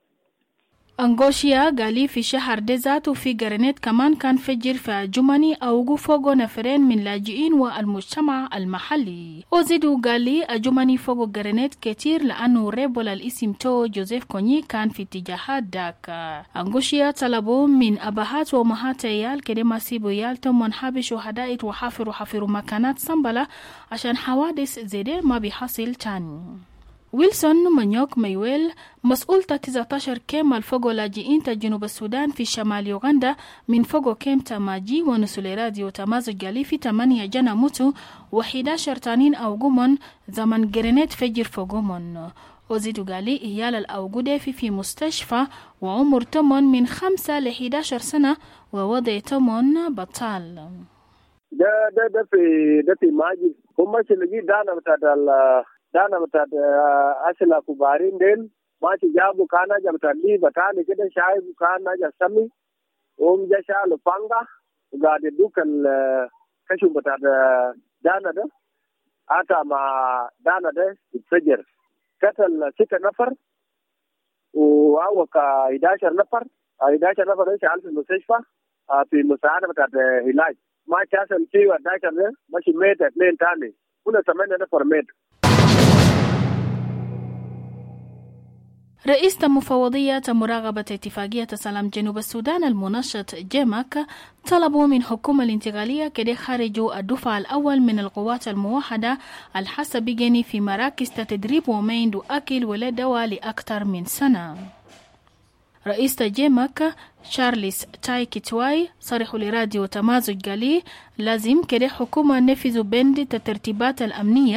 أنغوشيا قالي في شهر ديزات وفي جرينيت كمان كان فجر في جوماني أوقو فوقو نفرين من لاجئين والمجتمع المحلي. وزيدو قالي أجوماني فوقو جرينيت كتير لأنه ريبول الاسم تو جوزيف كوني كان في اتجاهات داك. أنغوشيا طلبوا من أبهات ومهات يال كده ما سيبوا يال تم منحبش وحدائت وحافروا حافروا مكانات سنبلة عشان حوادث زي ما بيحصل تاني. ويلسون منيوك ميويل مسؤول تسعة عشر كيم الفوقو لاجئين تا جنوب السودان في شمال يوغندا من فوقو كيم تاماجي ونسول راديو تمازج قالي في ثمانية جنا موتوا وحداشر عشر تانين أوقومون زمن جرينيت فجر فوقومون. وزيدو قالي إيال الأوقودة في في مستشفى وعمر تمون من خمسة لحداشر سنة ووضع تمون بطال. ده ده ده في ده في ماجي هم اللي دانا بتاع dana mata asila kubarin den ma ci jabu kana ja mata li batani gidan shaibu kana ja sami om ja sha lupanga ga da dukan kashin bata da dana da ata ma dana da fajar katal sita nafar wa ka idashar nafar idashar nafar da shal fi mustashfa fi musaada bata da ilaj ma ta san ciwa dashar ne mashi meta ne tane kuna samana nafar meta. رئيس مفوضية مراقبة اتفاقية سلام جنوب السودان المنشط جيماك طلبوا من حكومة الانتقالية كده خرجوا الدفعة الأول من القوات الموحدة الحسب جني في مراكز تدريب ومين دو أكل ولا دواء لأكثر من سنة. رئيس جيماك شارليس تاي كيتواي صرحوا لراديو تمازج قالي لازم كده حكومة نفذوا بند الترتيبات الأمنية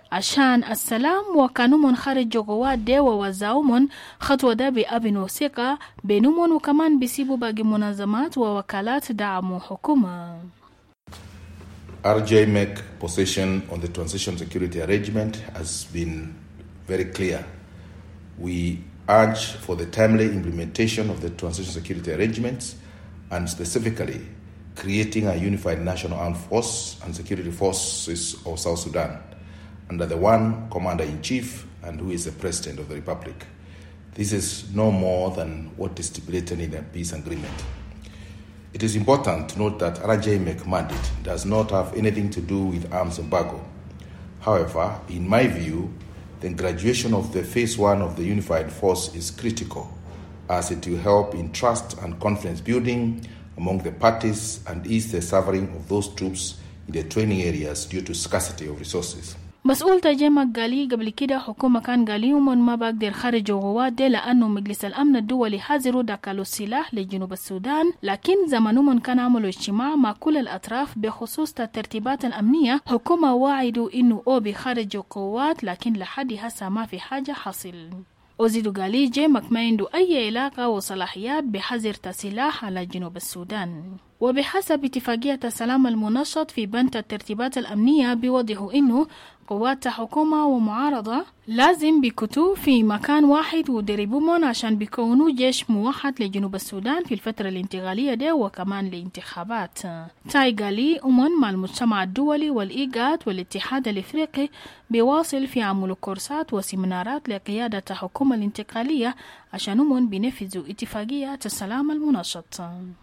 عشان السلام وكانوا خارج قوات دي ووزعوهم خطوة ده بأبن وثقة بينهم وكمان بيسيبوا باقي منظمات ووكالات دعموا حكومة. R J M E C position on the transition security arrangement has been very clear. We urge for the timely implementation of the transition security arrangements and specifically creating a unified national armed force and security forces of South Sudan under the one commander-in-chief and who is the president of the republic. This is no more than what is stipulated in the peace agreement. It is important to note that R J M E C mandate does not have anything to do with arms embargo. However, in my view, the graduation of the phase one of the unified force is critical, as it will help in trust and confidence building among the parties and ease the suffering of those troops in the training areas due to scarcity of resources. مسؤول تجمع قالي قبل كده حكومة كان قاليهم ما بقدر خرجوا قوات دي لأنه مجلس الأمن الدولي حذروا دكالوا السلاح لجنوب السودان، لكن زمانهم كان عملوا اجتماع مع كل الأطراف بخصوص الترتيبات الأمنية. حكومة وعدوا إنه أو بخرجوا قوات لكن لحد هسه ما في حاجة حصل. وزيدوا قالي جيمك ما عنده أي علاقة وصلاحيات بحظر السلاح على جنوب السودان. وبحسب اتفاقية السلام المنشط في بند الترتيبات الأمنية بيوضحوا إنه قوات حكومة ومعارضة لازم بيكتوا في مكان واحد ودربوهم عشان بيكونوا جيش موحد لجنوب السودان في الفترة الانتقالية دي وكمان لانتخابات. تاي قالي أمن مع المجتمع الدولي والإيجاد والاتحاد الإفريقي بيواصل في عمل كورسات وسيمينارات لقيادة الحكومة الانتقالية عشان أمن بينفذوا اتفاقية السلام المنشط.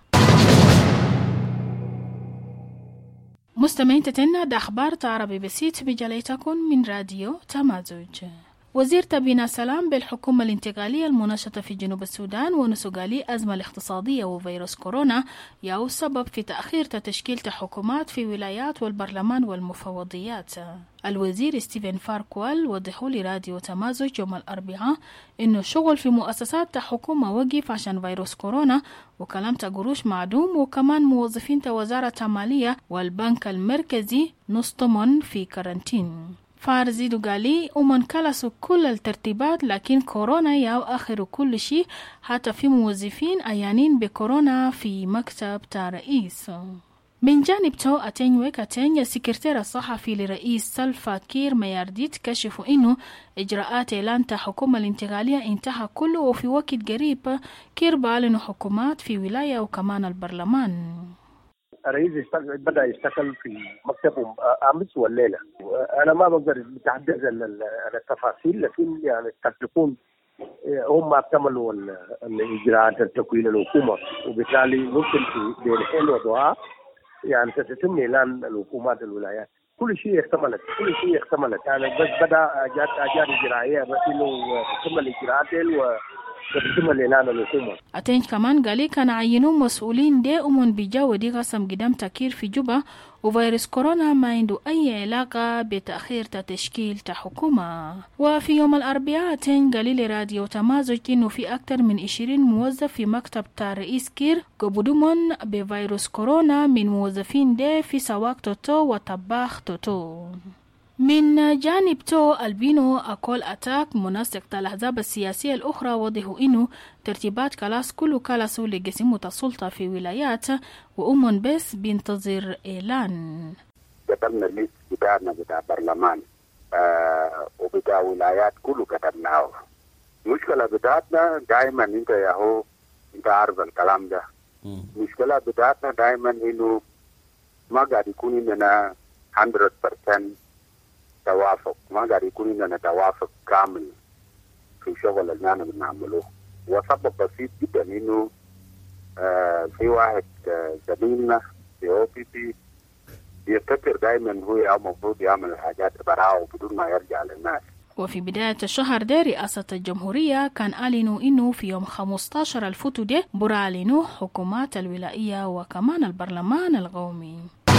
مستمعين تتنا ده أخبار عربي بسيط بجليتكم من راديو تمازج. وزير تبينا سلام بالحكومة الانتقالية المنشطة في جنوب السودان ونسوغالي أزمة الاقتصادية وفيروس كورونا ياو سبب في تأخير تشكيل حكومات في ولايات والبرلمان والمفوضيات. الوزير ستيفن فاركوال وضحوا لراديو تمازج يوم الأربعاء إنه الشغل في مؤسسات حكومة وقف عشان فيروس كورونا وكلام قروش معدوم وكمان موظفين وزارة المالية والبنك المركزي نصطمن في كارنتين. فارزيدو قالي ومن كلسوا كل الترتيبات لكن كورونا ياو آخر كل شيء حتى في موظفين أيانين بكورونا في مكتب تا رئيس. من جانب تو أتنويك أتن السكرتير الصحفي لرئيس سلفا كير ميارديت كشفوا إنه إجراءات إعلان حكومة الانتقالية انتهى كله وفي وقت قريب كير بأعلنوا حكومات في ولاية وكمان البرلمان. الرئيس بدأ يشتغل في مكتبه أمس والليلة. أنا ما بقدر أتحدث عن التفاصيل لكن يعني قد تكون هم اكتملوا الإجراءات التكوين الحكومة وبالتالي ممكن في بين حين ودعاء يعني ستتم إعلان الحكومات الولايات. كل شيء اكتملت كل شيء اكتملت يعني بس بدأ جات أجار إجرائية بس إنه تتم الإجراءات و أتين كمان قالي كان عينوا مسؤولين دي أمون بيجاو دي قسم قدام تكير في جوبا وفيروس كورونا ما عنده أي علاقة بتأخير تشكيل حكومة. وفي يوم الأربعاء أتين قالي لراديو تمازج إنه في أكتر من عشرين موظف في مكتب تا رئيس كير قبضومن بفيروس كورونا من موظفين دي في سواق توتو وطباخ توتو. من جانب تو البينو أكول أتاك منسق الأحزاب السياسية الأخرى وضحوا إنه ترتيبات كلاس كله كلاسو لقسمة السلطة في ولايات وأمون بس بينتظر إعلان. كتبنا الليست بتاعنا بتاع برلمان آه وبتاع ولايات كله كتبناه. مشكلة بتاعتنا دائما أنت يا هو أنت عارف الكلام ده. مشكلة بتاعتنا دائما إنه ما قاعد يكون عندنا مية بالمية توافق، ما قاعد يكون عندنا توافق كامل في شغل اللي احنا بنعمله. وسبب بسيط جدا انه آه في واحد آه زميلنا في او بي بي بيفتكر دائما هو المفروض يعمل الحاجات براءه بدون ما يرجع للناس. وفي بداية الشهر ده رئاسة الجمهورية كان أعلنوا إنه في يوم خمسة عشر الفوتو ده برعلنوا حكومات الولائية وكمان البرلمان القومي.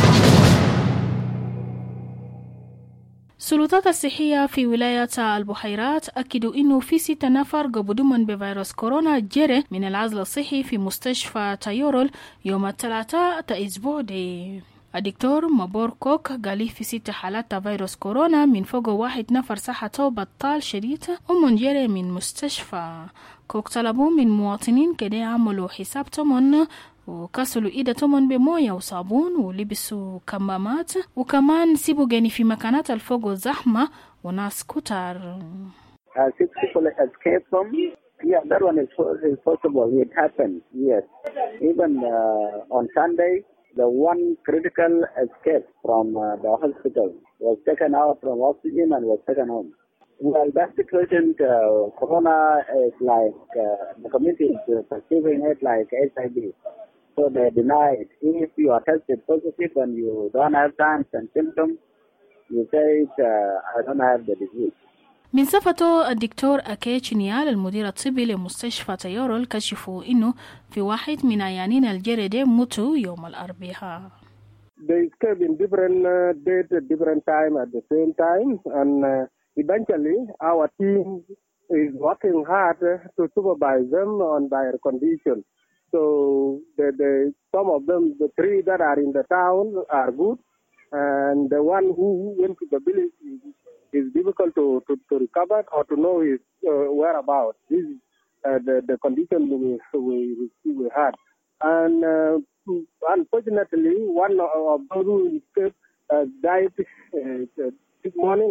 السلطات الصحية في ولاية البحيرات أكدوا إنه في ستة نفر قبضوا بفيروس كورونا جري من العزل الصحي في مستشفى تايورول يوم الثلاثاء تأسبوع دي. الدكتور مابور كوك قال في ست حالات فيروس كورونا من فوق واحد نفر صحته بطال شديد ومنجري من مستشفى. كوك طلبوا من مواطنين كده يعملوا حساب تمن وكسلوا ايدتهم بمويه وصابون ولبسوا كمامات وكمان سيبوا جاني في مكانات الفوق زحمه وناس كتار. Uh, six people escaped from. Yeah, that one is, is possible. It happened. Yes, even uh, on Sunday, the one critical escape from uh, the hospital was taken out from oxygen and was taken home. Well, that situation, uh, corona is like uh, the community is perceiving it like H I V. So they deny it. If you are tested positive and you don't have signs and symptoms, you say uh, I don't have the disease. من صفته الدكتور أكيتش نيال المدير الطبي لمستشفى تيورول كشفوا إنه في واحد من عيانين الجريدة موتوا يوم الأربعاء. They escaped in different uh, dates at different time at the same time, and uh, eventually our team is working hard to supervise them on their condition. So the, the some of them, the three that are in the town, are good, and the one who went to the village is difficult to, to, to recover or to know his uh, whereabouts. This is uh, the, the condition we, we, we had. And uh, unfortunately, one of those who escaped uh, died uh, this morning.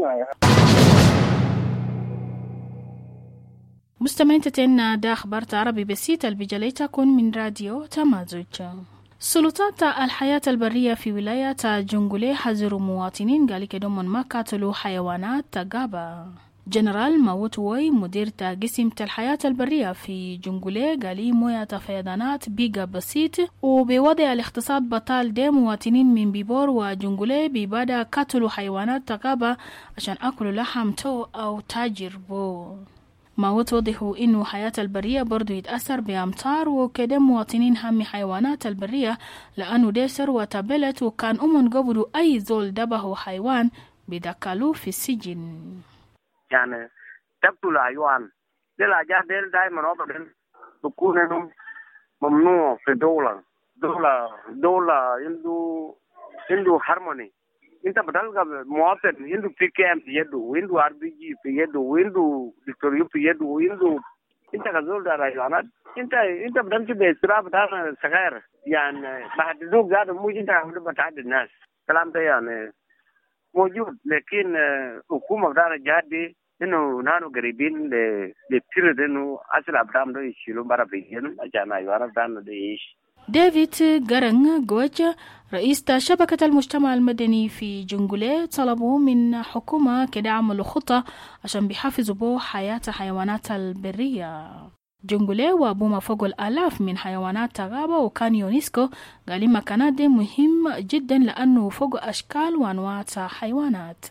مستمعين تتنا دا أخبار عربي بسيطة البجالي تكون من راديو تمازوج. سلطات الحياة البرية في ولاية جنجولي حذروا مواطنين قال كدوم ما قاتلوا حيوانات تغابة. جنرال ماوت ووي مدير قسم الحياة البرية في جنجولي قال موية فيضانات بيقى بسيط وبوضع الاقتصاد بطال دي مواطنين من بيبور وجنجولي بيبادا قاتلوا حيوانات تغابة عشان أكلوا لحم تو أو تاجر بو. ما وضحوا إنه حياة البرية برضو يتأثر بأمطار وكده مواطنين هم حيوانات البرية لأنه دي ثروة بلد وكان أمن قبلوا أي زول دبه حيوان بدكالوه في السجن. يعني تبتوا الحيوان دي الحاجات دي دايما أبدا تكون ممنوع في دولة دولة دولة عنده عنده هارموني. انت بتلقى مواطن عنده بي كام في يده وعنده ار بي جي في يده وعنده دكتوريو في يده وعنده انت كزول ده حيوانات انت انت بتمشي باسراف بتاع صغير يعني بعد ذوق زاد مو انت بتعدي الناس كلام ده يعني موجود لكن حكومه بتاعنا جات دي انه نانو قريبين للتيرد انه اصل ابدام ده يشيلوا برا بيجن عشان حيوانات بتاعنا ده يعيش. ديفيد غارنغ جوج رئيس شبكة المجتمع المدني في جنجولي طلبوا من حكومة كده عملوا خطة عشان بيحافظوا بو حياة حيوانات البرية. جنجولي وابوما فوق الآلاف من حيوانات غابة وكان يونسكو قال مكانات دي مهم جدا لأنه فوق أشكال وأنواع حيوانات.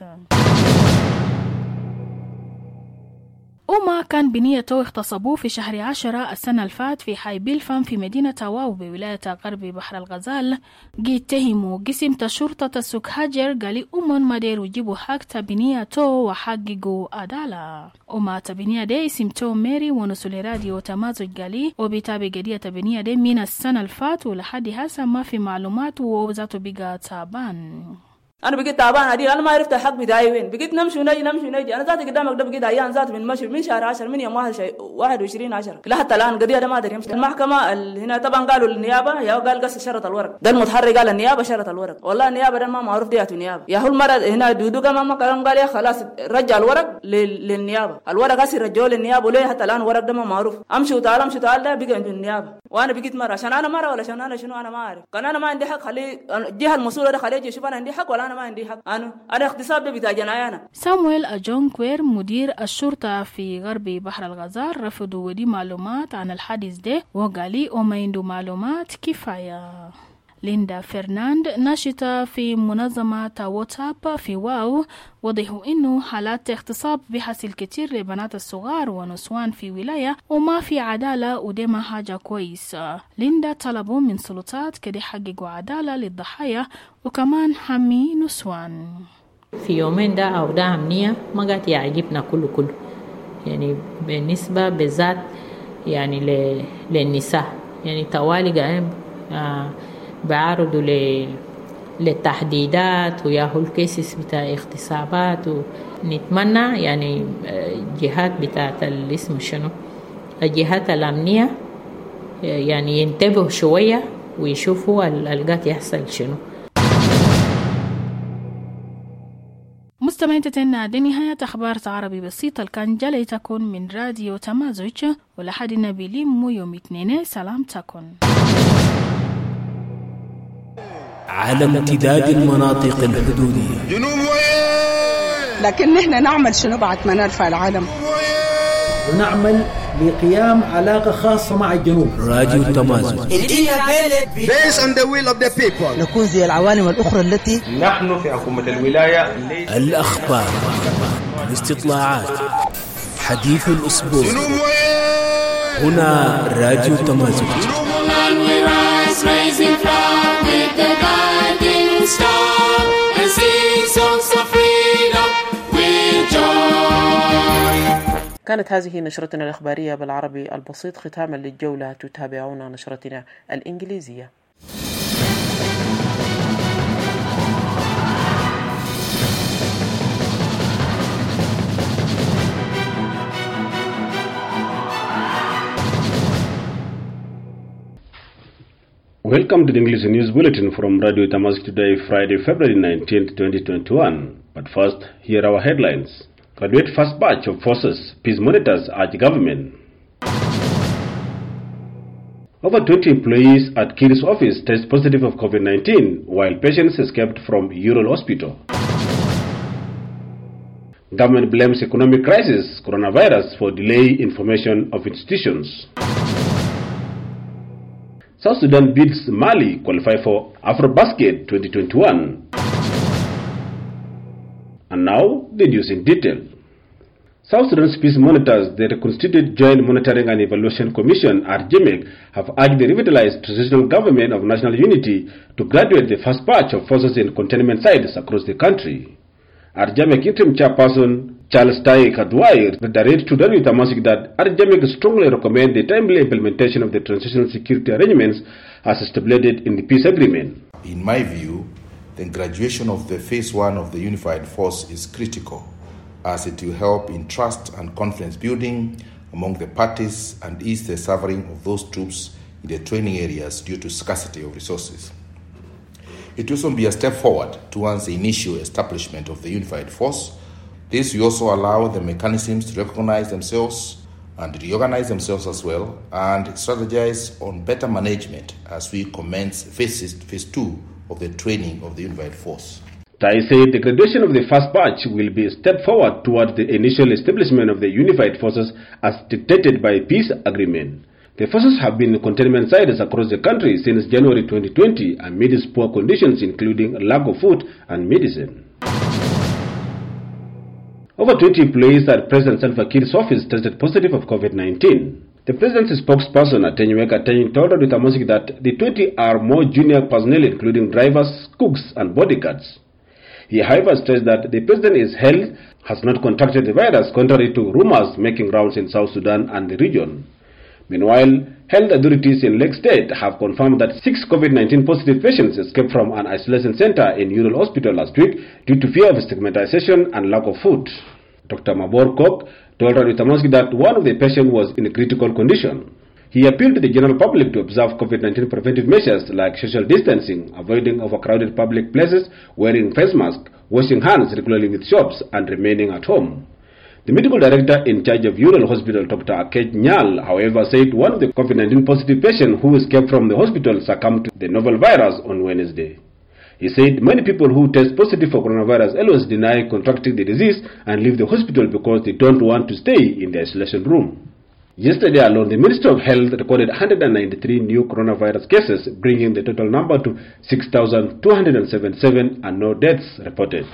وما كان بنيته اغتصبوه في شهر عشرة السنة الفات في حي بيلفام في مدينة واو بولاية غربي بحر الغزال. يتهموا قسم شرطة السوق هاجر قالي أمن ما ديروا يجيبوا حق بنيته وحققوا عدالة. وما تبنية دي اسمتو ميري ونسول راديو تمازج قالي وبيتابع قضية تبنية دي من السنة الفات ولحد هسه ما في معلومات ووزاتو بقى تعبان. انا بقيت تعبان عديل انا ما عرفت الحق بتاعي وين بقيت نمشي ونجي نمشي ونجي انا ذاتي قدامك ده بقيت عيان ذات من مشي من شهر عشرة من يوم واحد شيء واحد وعشرين عشرة لا حتى الان القضيه ده ما ادري يمشي المحكمه هنا طبعا قالوا النيابه يا قال قص شرط الورق ده المتحري قال النيابه شرط الورق والله النيابه ده ما معروف ديت النيابه يا هو المره هنا دودو كمان ما كلام قال يا خلاص رجع الورق للنيابه الورق هسه رجعوه للنيابه وليه حتى الان الورق ده ما معروف امشي وتعال امشي تعال ده بقى عند النيابه وانا بقيت مره عشان انا مره ولا عشان انا شنو انا ما اعرف كان انا ما عندي حق خلي الجهه المسؤوله ده خليه يشوف انا عندي حق ولا انا ما عندي حق انا أنا اغتصاب بتاع جنايانا. سامويل أجون كوير مدير الشرطة في غربي بحر الغزال رفضوا ودي معلومات عن الحادث ده وقالي وما عنده معلومات كفاية. ليندا فرناند ناشطة في منظمة واتساب في واو وضحوا إنه حالات اغتصاب بيحصل كتير لبنات الصغار ونسوان في ولاية وما في عدالة ودي ما حاجة كويسة. ليندا طلبوا من سلطات كده يحققوا عدالة للضحايا وكمان حمي نسوان. في يومين ده أو ده أمنية ما قاعد يعجبنا كله كله يعني بالنسبة بالذات يعني للنساء يعني توالي قاعد آه بعارضوا للتحديدات وياهو الكيسس بتاع اغتصابات، ونتمنى يعني جهات بتاعت الاسم شنو الجهات الأمنية يعني ينتبهوا شوية ويشوفوا القات يحصل شنو. مستمعين تتنا دي نهاية أخبار عربي بسيطة كان جلي تكون من راديو تمازج ولحد نبيلي مو يوم اثنين سلام تكون. على امتداد المناطق الحدودية جنوب وين، لكن نحن نعمل شنو بعد ما نرفع العلم، ونعمل لقيام علاقة خاصة مع الجنوب. راديو تمازج Based on the will of the people. نكون زي العوالم الأخرى التي نحن في حكومة الولاية. الأخبار، الاستطلاعات، حديث الأسبوع، هنا راديو تمازج. كانت هذه نشرتنا الإخبارية بالعربي البسيط. ختاما للجولة تتابعون نشرتنا الإنجليزية. Welcome to the English News Bulletin from Radio Tamazight today, Friday, February nineteenth, twenty twenty-one. But first, here are our headlines. Graduate first batch of forces, peace monitors urge government. Over twenty employees at Kir's office test positive of COVID nineteen, while patients escaped from Ural Hospital. Government blames economic crisis, coronavirus, for delay in formation of institutions. South Sudan bids Mali qualify for AfroBasket twenty twenty-one. And now, the news in detail. South Sudan's peace monitors, the reconstituted Joint Monitoring and Evaluation Commission, R J M E C, have urged the revitalized transitional government of national unity to graduate the first batch of forces in containment sites across the country. R J M E C interim chairperson Charles Tai Kadwai reiterated to Radio Tamazight that R J M E C strongly recommend the timely implementation of the transitional security arrangements as stipulated in the peace agreement. In my view, the graduation of the phase one of the unified force is critical, as it will help in trust and confidence building among the parties and ease the suffering of those troops in the training areas due to scarcity of resources. It will also be a step forward towards the initial establishment of the unified force. This will also allow the mechanisms to recognize themselves and reorganize themselves as well and strategize on better management as we commence phase, phase two of the training of the unified force. Tai said the graduation of the first batch will be a step forward towards the initial establishment of the unified forces as dictated by peace agreement. The forces have been in containment sites across the country since January twenty twenty amid poor conditions including lack of food and medicine. Over twenty employees at President Salva Kiir's office tested positive of COVID nineteen. The president's spokesperson, Atenyeweka Ateny, told Radio Tamazight that the twenty are more junior personnel including drivers, cooks and bodyguards. He however stressed that the president is healthy, has not contracted the virus contrary to rumors making rounds in South Sudan and the region. Meanwhile, health authorities in Lake State have confirmed that six COVID nineteen positive patients escaped from an isolation center in Ural Hospital last week due to fear of stigmatization and lack of food. Doctor Mabor Kok told Radio Tamazight that one of the patients was in a critical condition. He appealed to the general public to observe COVID nineteen preventive measures like social distancing, avoiding overcrowded public places, wearing face masks, washing hands regularly with soaps, and remaining at home. The medical director in charge of Ural Hospital, Doctor Akej Nyal, however, said one of the COVID nineteen positive patients who escaped from the hospital succumbed to the novel virus on Wednesday. He said many people who test positive for coronavirus always deny contracting the disease and leave the hospital because they don't want to stay in the isolation room. Yesterday alone, the Ministry of Health recorded one hundred ninety-three new coronavirus cases, bringing the total number to six thousand two hundred seventy-seven and no deaths reported.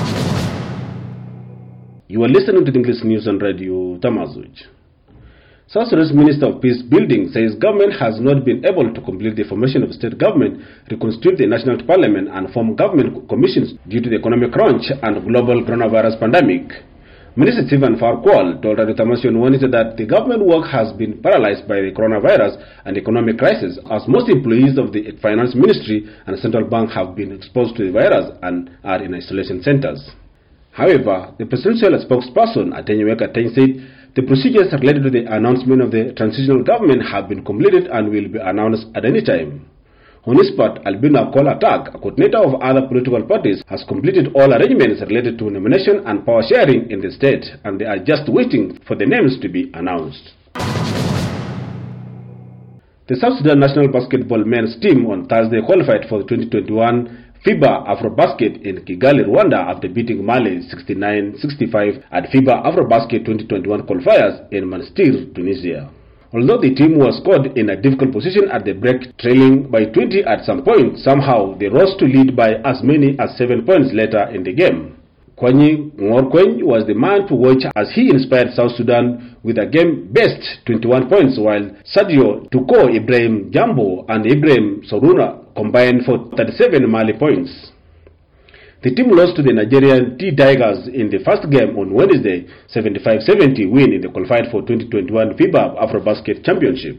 You are listening to the English News on Radio Tamazight. South Sudan's Minister of Peace Building says government has not been able to complete the formation of state government, reconstitute the national parliament and form government commissions due to the economic crunch and global coronavirus pandemic. Minister Stephen Farquhar told Radio Tamasio on Wednesday that the government work has been paralyzed by the coronavirus and economic crisis, as most employees of the Finance Ministry and Central Bank have been exposed to the virus and are in isolation centers. However, the presidential spokesperson, Atenyiweka Ateny, said the procedures related to the announcement of the transitional government have been completed and will be announced at any time. On his part, Albina Kol-Atak, a coordinator of other political parties, has completed all arrangements related to nomination and power sharing in the state, and they are just waiting for the names to be announced. The South Sudan national basketball men's team on Thursday qualified for the twenty twenty-one FIBA Afrobasket in Kigali, Rwanda, after beating Mali sixty-nine sixty-five at FIBA Afrobasket twenty twenty-one qualifiers in Monastir, Tunisia. Although the team was caught in a difficult position at the break, trailing by twenty at some point, somehow they rose to lead by as many as seven points later in the game. Kwanyi Ngorkwen was the man to watch as he inspired South Sudan with a game-best twenty-one points, while Sadio Tuko Ibrahim Jambo and Ibrahim Soruna combined for thirty-seven Mali points. The team lost to the Nigerian T-Tigers in the first game on Wednesday, seventy-five seventy win in the qualified for twenty twenty-one FIBA Afrobasket Championship.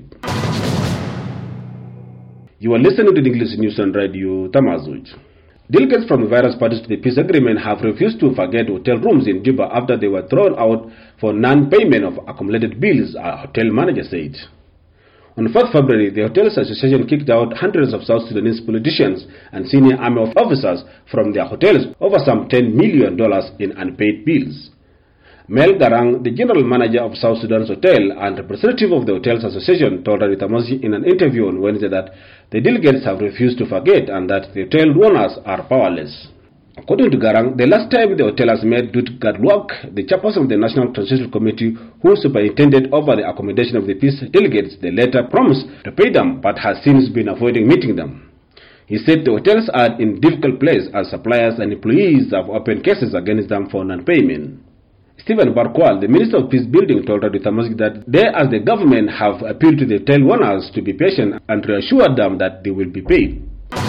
You are listening to the English News on Radio Tamazuj. Delegates from the various parties to the peace agreement have refused to forget hotel rooms in Juba after they were thrown out for non-payment of accumulated bills, a hotel manager said. On the fourth of February, the Hotels Association kicked out hundreds of South Sudanese politicians and senior army officers from their hotels over some ten million dollars in unpaid bills. Mel Garang, the general manager of South Sudan's hotel and representative of the Hotels Association, told Radio Tamasio in an interview on Wednesday that the delegates have refused to forget and that the hotel owners are powerless. According to Garang, the last time the hotel has met Dut Gadluak, the chairperson of the National Transitional Committee who superintended over the accommodation of the peace delegates, the latter promised to pay them but has since been avoiding meeting them. He said the hotels are in difficult place as suppliers and employees have opened cases against them for non-payment. Stephen Barkwal, the Minister of Peace Building, told Radio Tamasio that they as the government have appealed to the hotel owners to be patient and reassured them that they will be paid.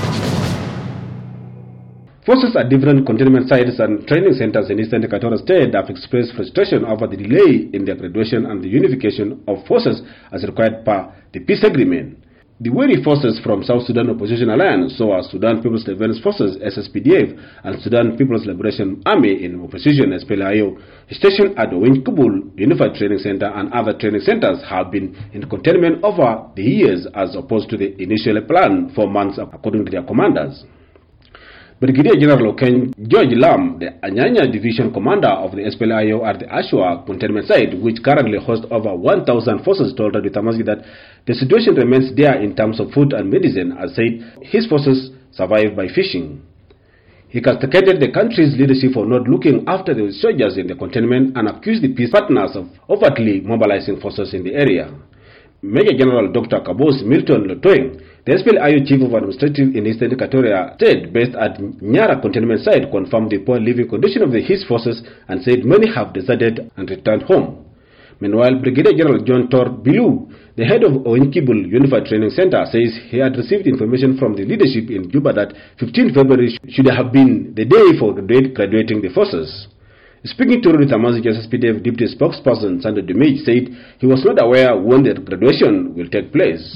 Forces at different containment sites and training centers in Eastern Equatorial State have expressed frustration over the delay in their graduation and the unification of forces as required per the peace agreement. The weary forces from South Sudan Opposition Alliance, so as Sudan People's Defense Forces S S P D F and Sudan People's Liberation Army in opposition S P L A I O, stationed at the Winkubul Unified Training Center and other training centers have been in containment over the years as opposed to the initial plan for months according to their commanders. Brigadier General Ken George Lam, the Anyanya Division Commander of the S P L A I O at the Ashwa containment site, which currently hosts over one thousand forces, told Radio Tamasio that the situation remains there in terms of food and medicine, as said his forces survive by fishing. He castigated the country's leadership for not looking after the soldiers in the containment and accused the peace partners of overtly mobilizing forces in the area. Major General Doctor Kabos Milton Lotoing, the S P L A I O Chief of Administrative in Eastern Equatoria State based at Nyara containment site, confirmed the poor living condition of the, his forces and said many have deserted and returned home. Meanwhile, Brigadier General John Tor Bilu, the head of Oinkibul Unified Training Center, says he had received information from the leadership in Juba that fifteenth of February should have been the day for graduating the forces. Speaking to Radio Tamasio, S S P D F Deputy Spokesperson Sandro Dumage said he was not aware when the graduation will take place.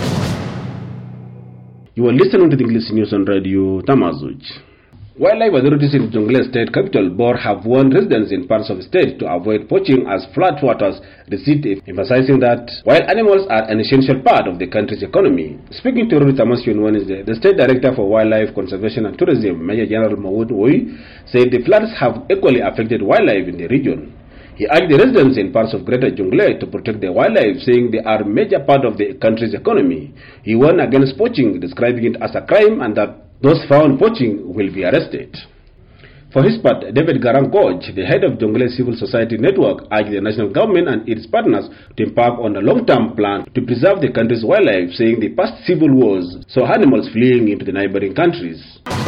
You are listening to the English News on Radio Tamazuj. Wildlife authorities in Jonglei State capital Bor have warned residents in parts of the state to avoid poaching as floodwaters recede, emphasizing that wild animals are an essential part of the country's economy. Speaking to Radio Tamasio on Wednesday, the State Director for Wildlife Conservation and Tourism, Major General Mawood Oi, said the floods have equally affected wildlife in the region. He urged the residents in parts of Greater Jonglei to protect their wildlife, saying they are a major part of the country's economy. He warned against poaching, describing it as a crime and that those found poaching will be arrested. For his part, David Garang Goj, the head of Jonglei Civil Society Network, urged the national government and its partners to embark on a long-term plan to preserve the country's wildlife, saying the past civil wars saw animals fleeing into the neighboring countries.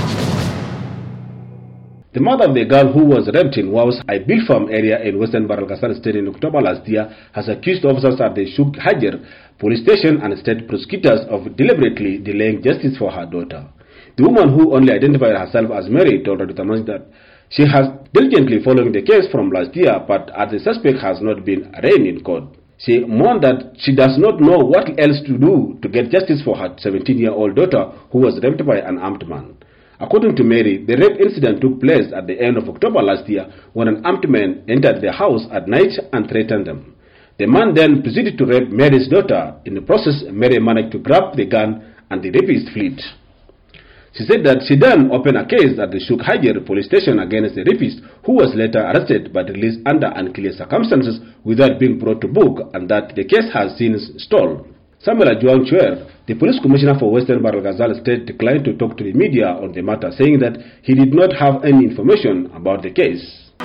The mother of the girl who was raped in Waus Ibil Farm area in western Baral-Ghazal State in October last year has accused officers at the Shuk Hajar police station and state prosecutors of deliberately delaying justice for her daughter. The woman, who only identified herself as Mary, told Radio Tamasio that She has diligently followed the case from last year, but as the suspect has not been arraigned in court, she mourned that she does not know what else to do to get justice for her seventeen-year-old daughter who was raped by an armed man. According to Mary, the rape incident took place at the end of October last year when an armed man entered their house at night and threatened them. The man then proceeded to rape Mary's daughter. In the process, Mary managed to grab the gun and the rapist fled. She said that she then opened a case at the Shuk Hajar police station against the rapist, who was later arrested but released under unclear circumstances without being brought to book, and that the case has since stalled. Samuel Juan Chuer, the police commissioner for Western Barrel Ghazal State, declined to talk to the media on the matter, saying that he did not have any information about the case.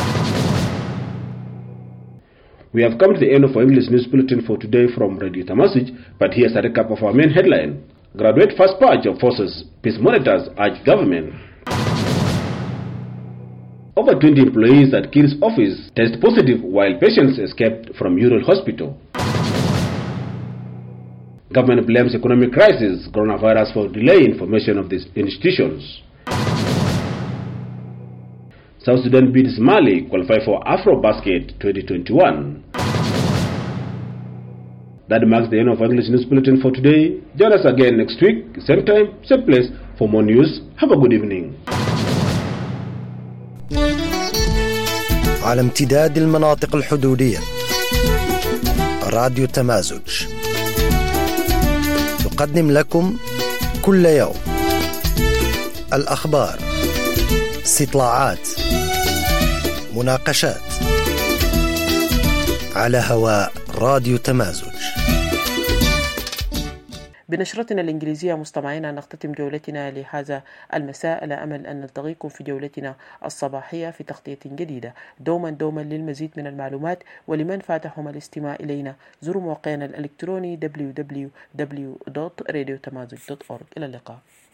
We have come to the end of our English news bulletin for today from Radio Tamasij, but here's a recap of our main headline. Graduate first purge of forces, peace monitors urge government. Over twenty employees at Kir's office test positive while patients escaped from Ural Hospital. Government blames economic crisis, coronavirus for delay in formation of these institutions. South Sudan beats Mali, qualify for AfroBasket twenty twenty-one. That marks the end of English News Bulletin for today. Join us again next week, same time, same place, for more news. Have a good evening. على امتداد المناطق الحدودية، راديو تمازج يقدم لكم كل يوم الأخبار، استطلاعات، مناقشات على هواء راديو تمازج. بنشرتنا الإنجليزية مستمعينا نختتم جولتنا لهذا المساء، على أمل أن نلتقيكم في جولتنا الصباحية في تغطية جديدة. دوما دوما للمزيد من المعلومات ولمن فاتحهم الاستماع إلينا زوروا موقعنا الإلكتروني دبليو دبليو دبليو دوت راديو تمازج دوت أورج. إلى اللقاء.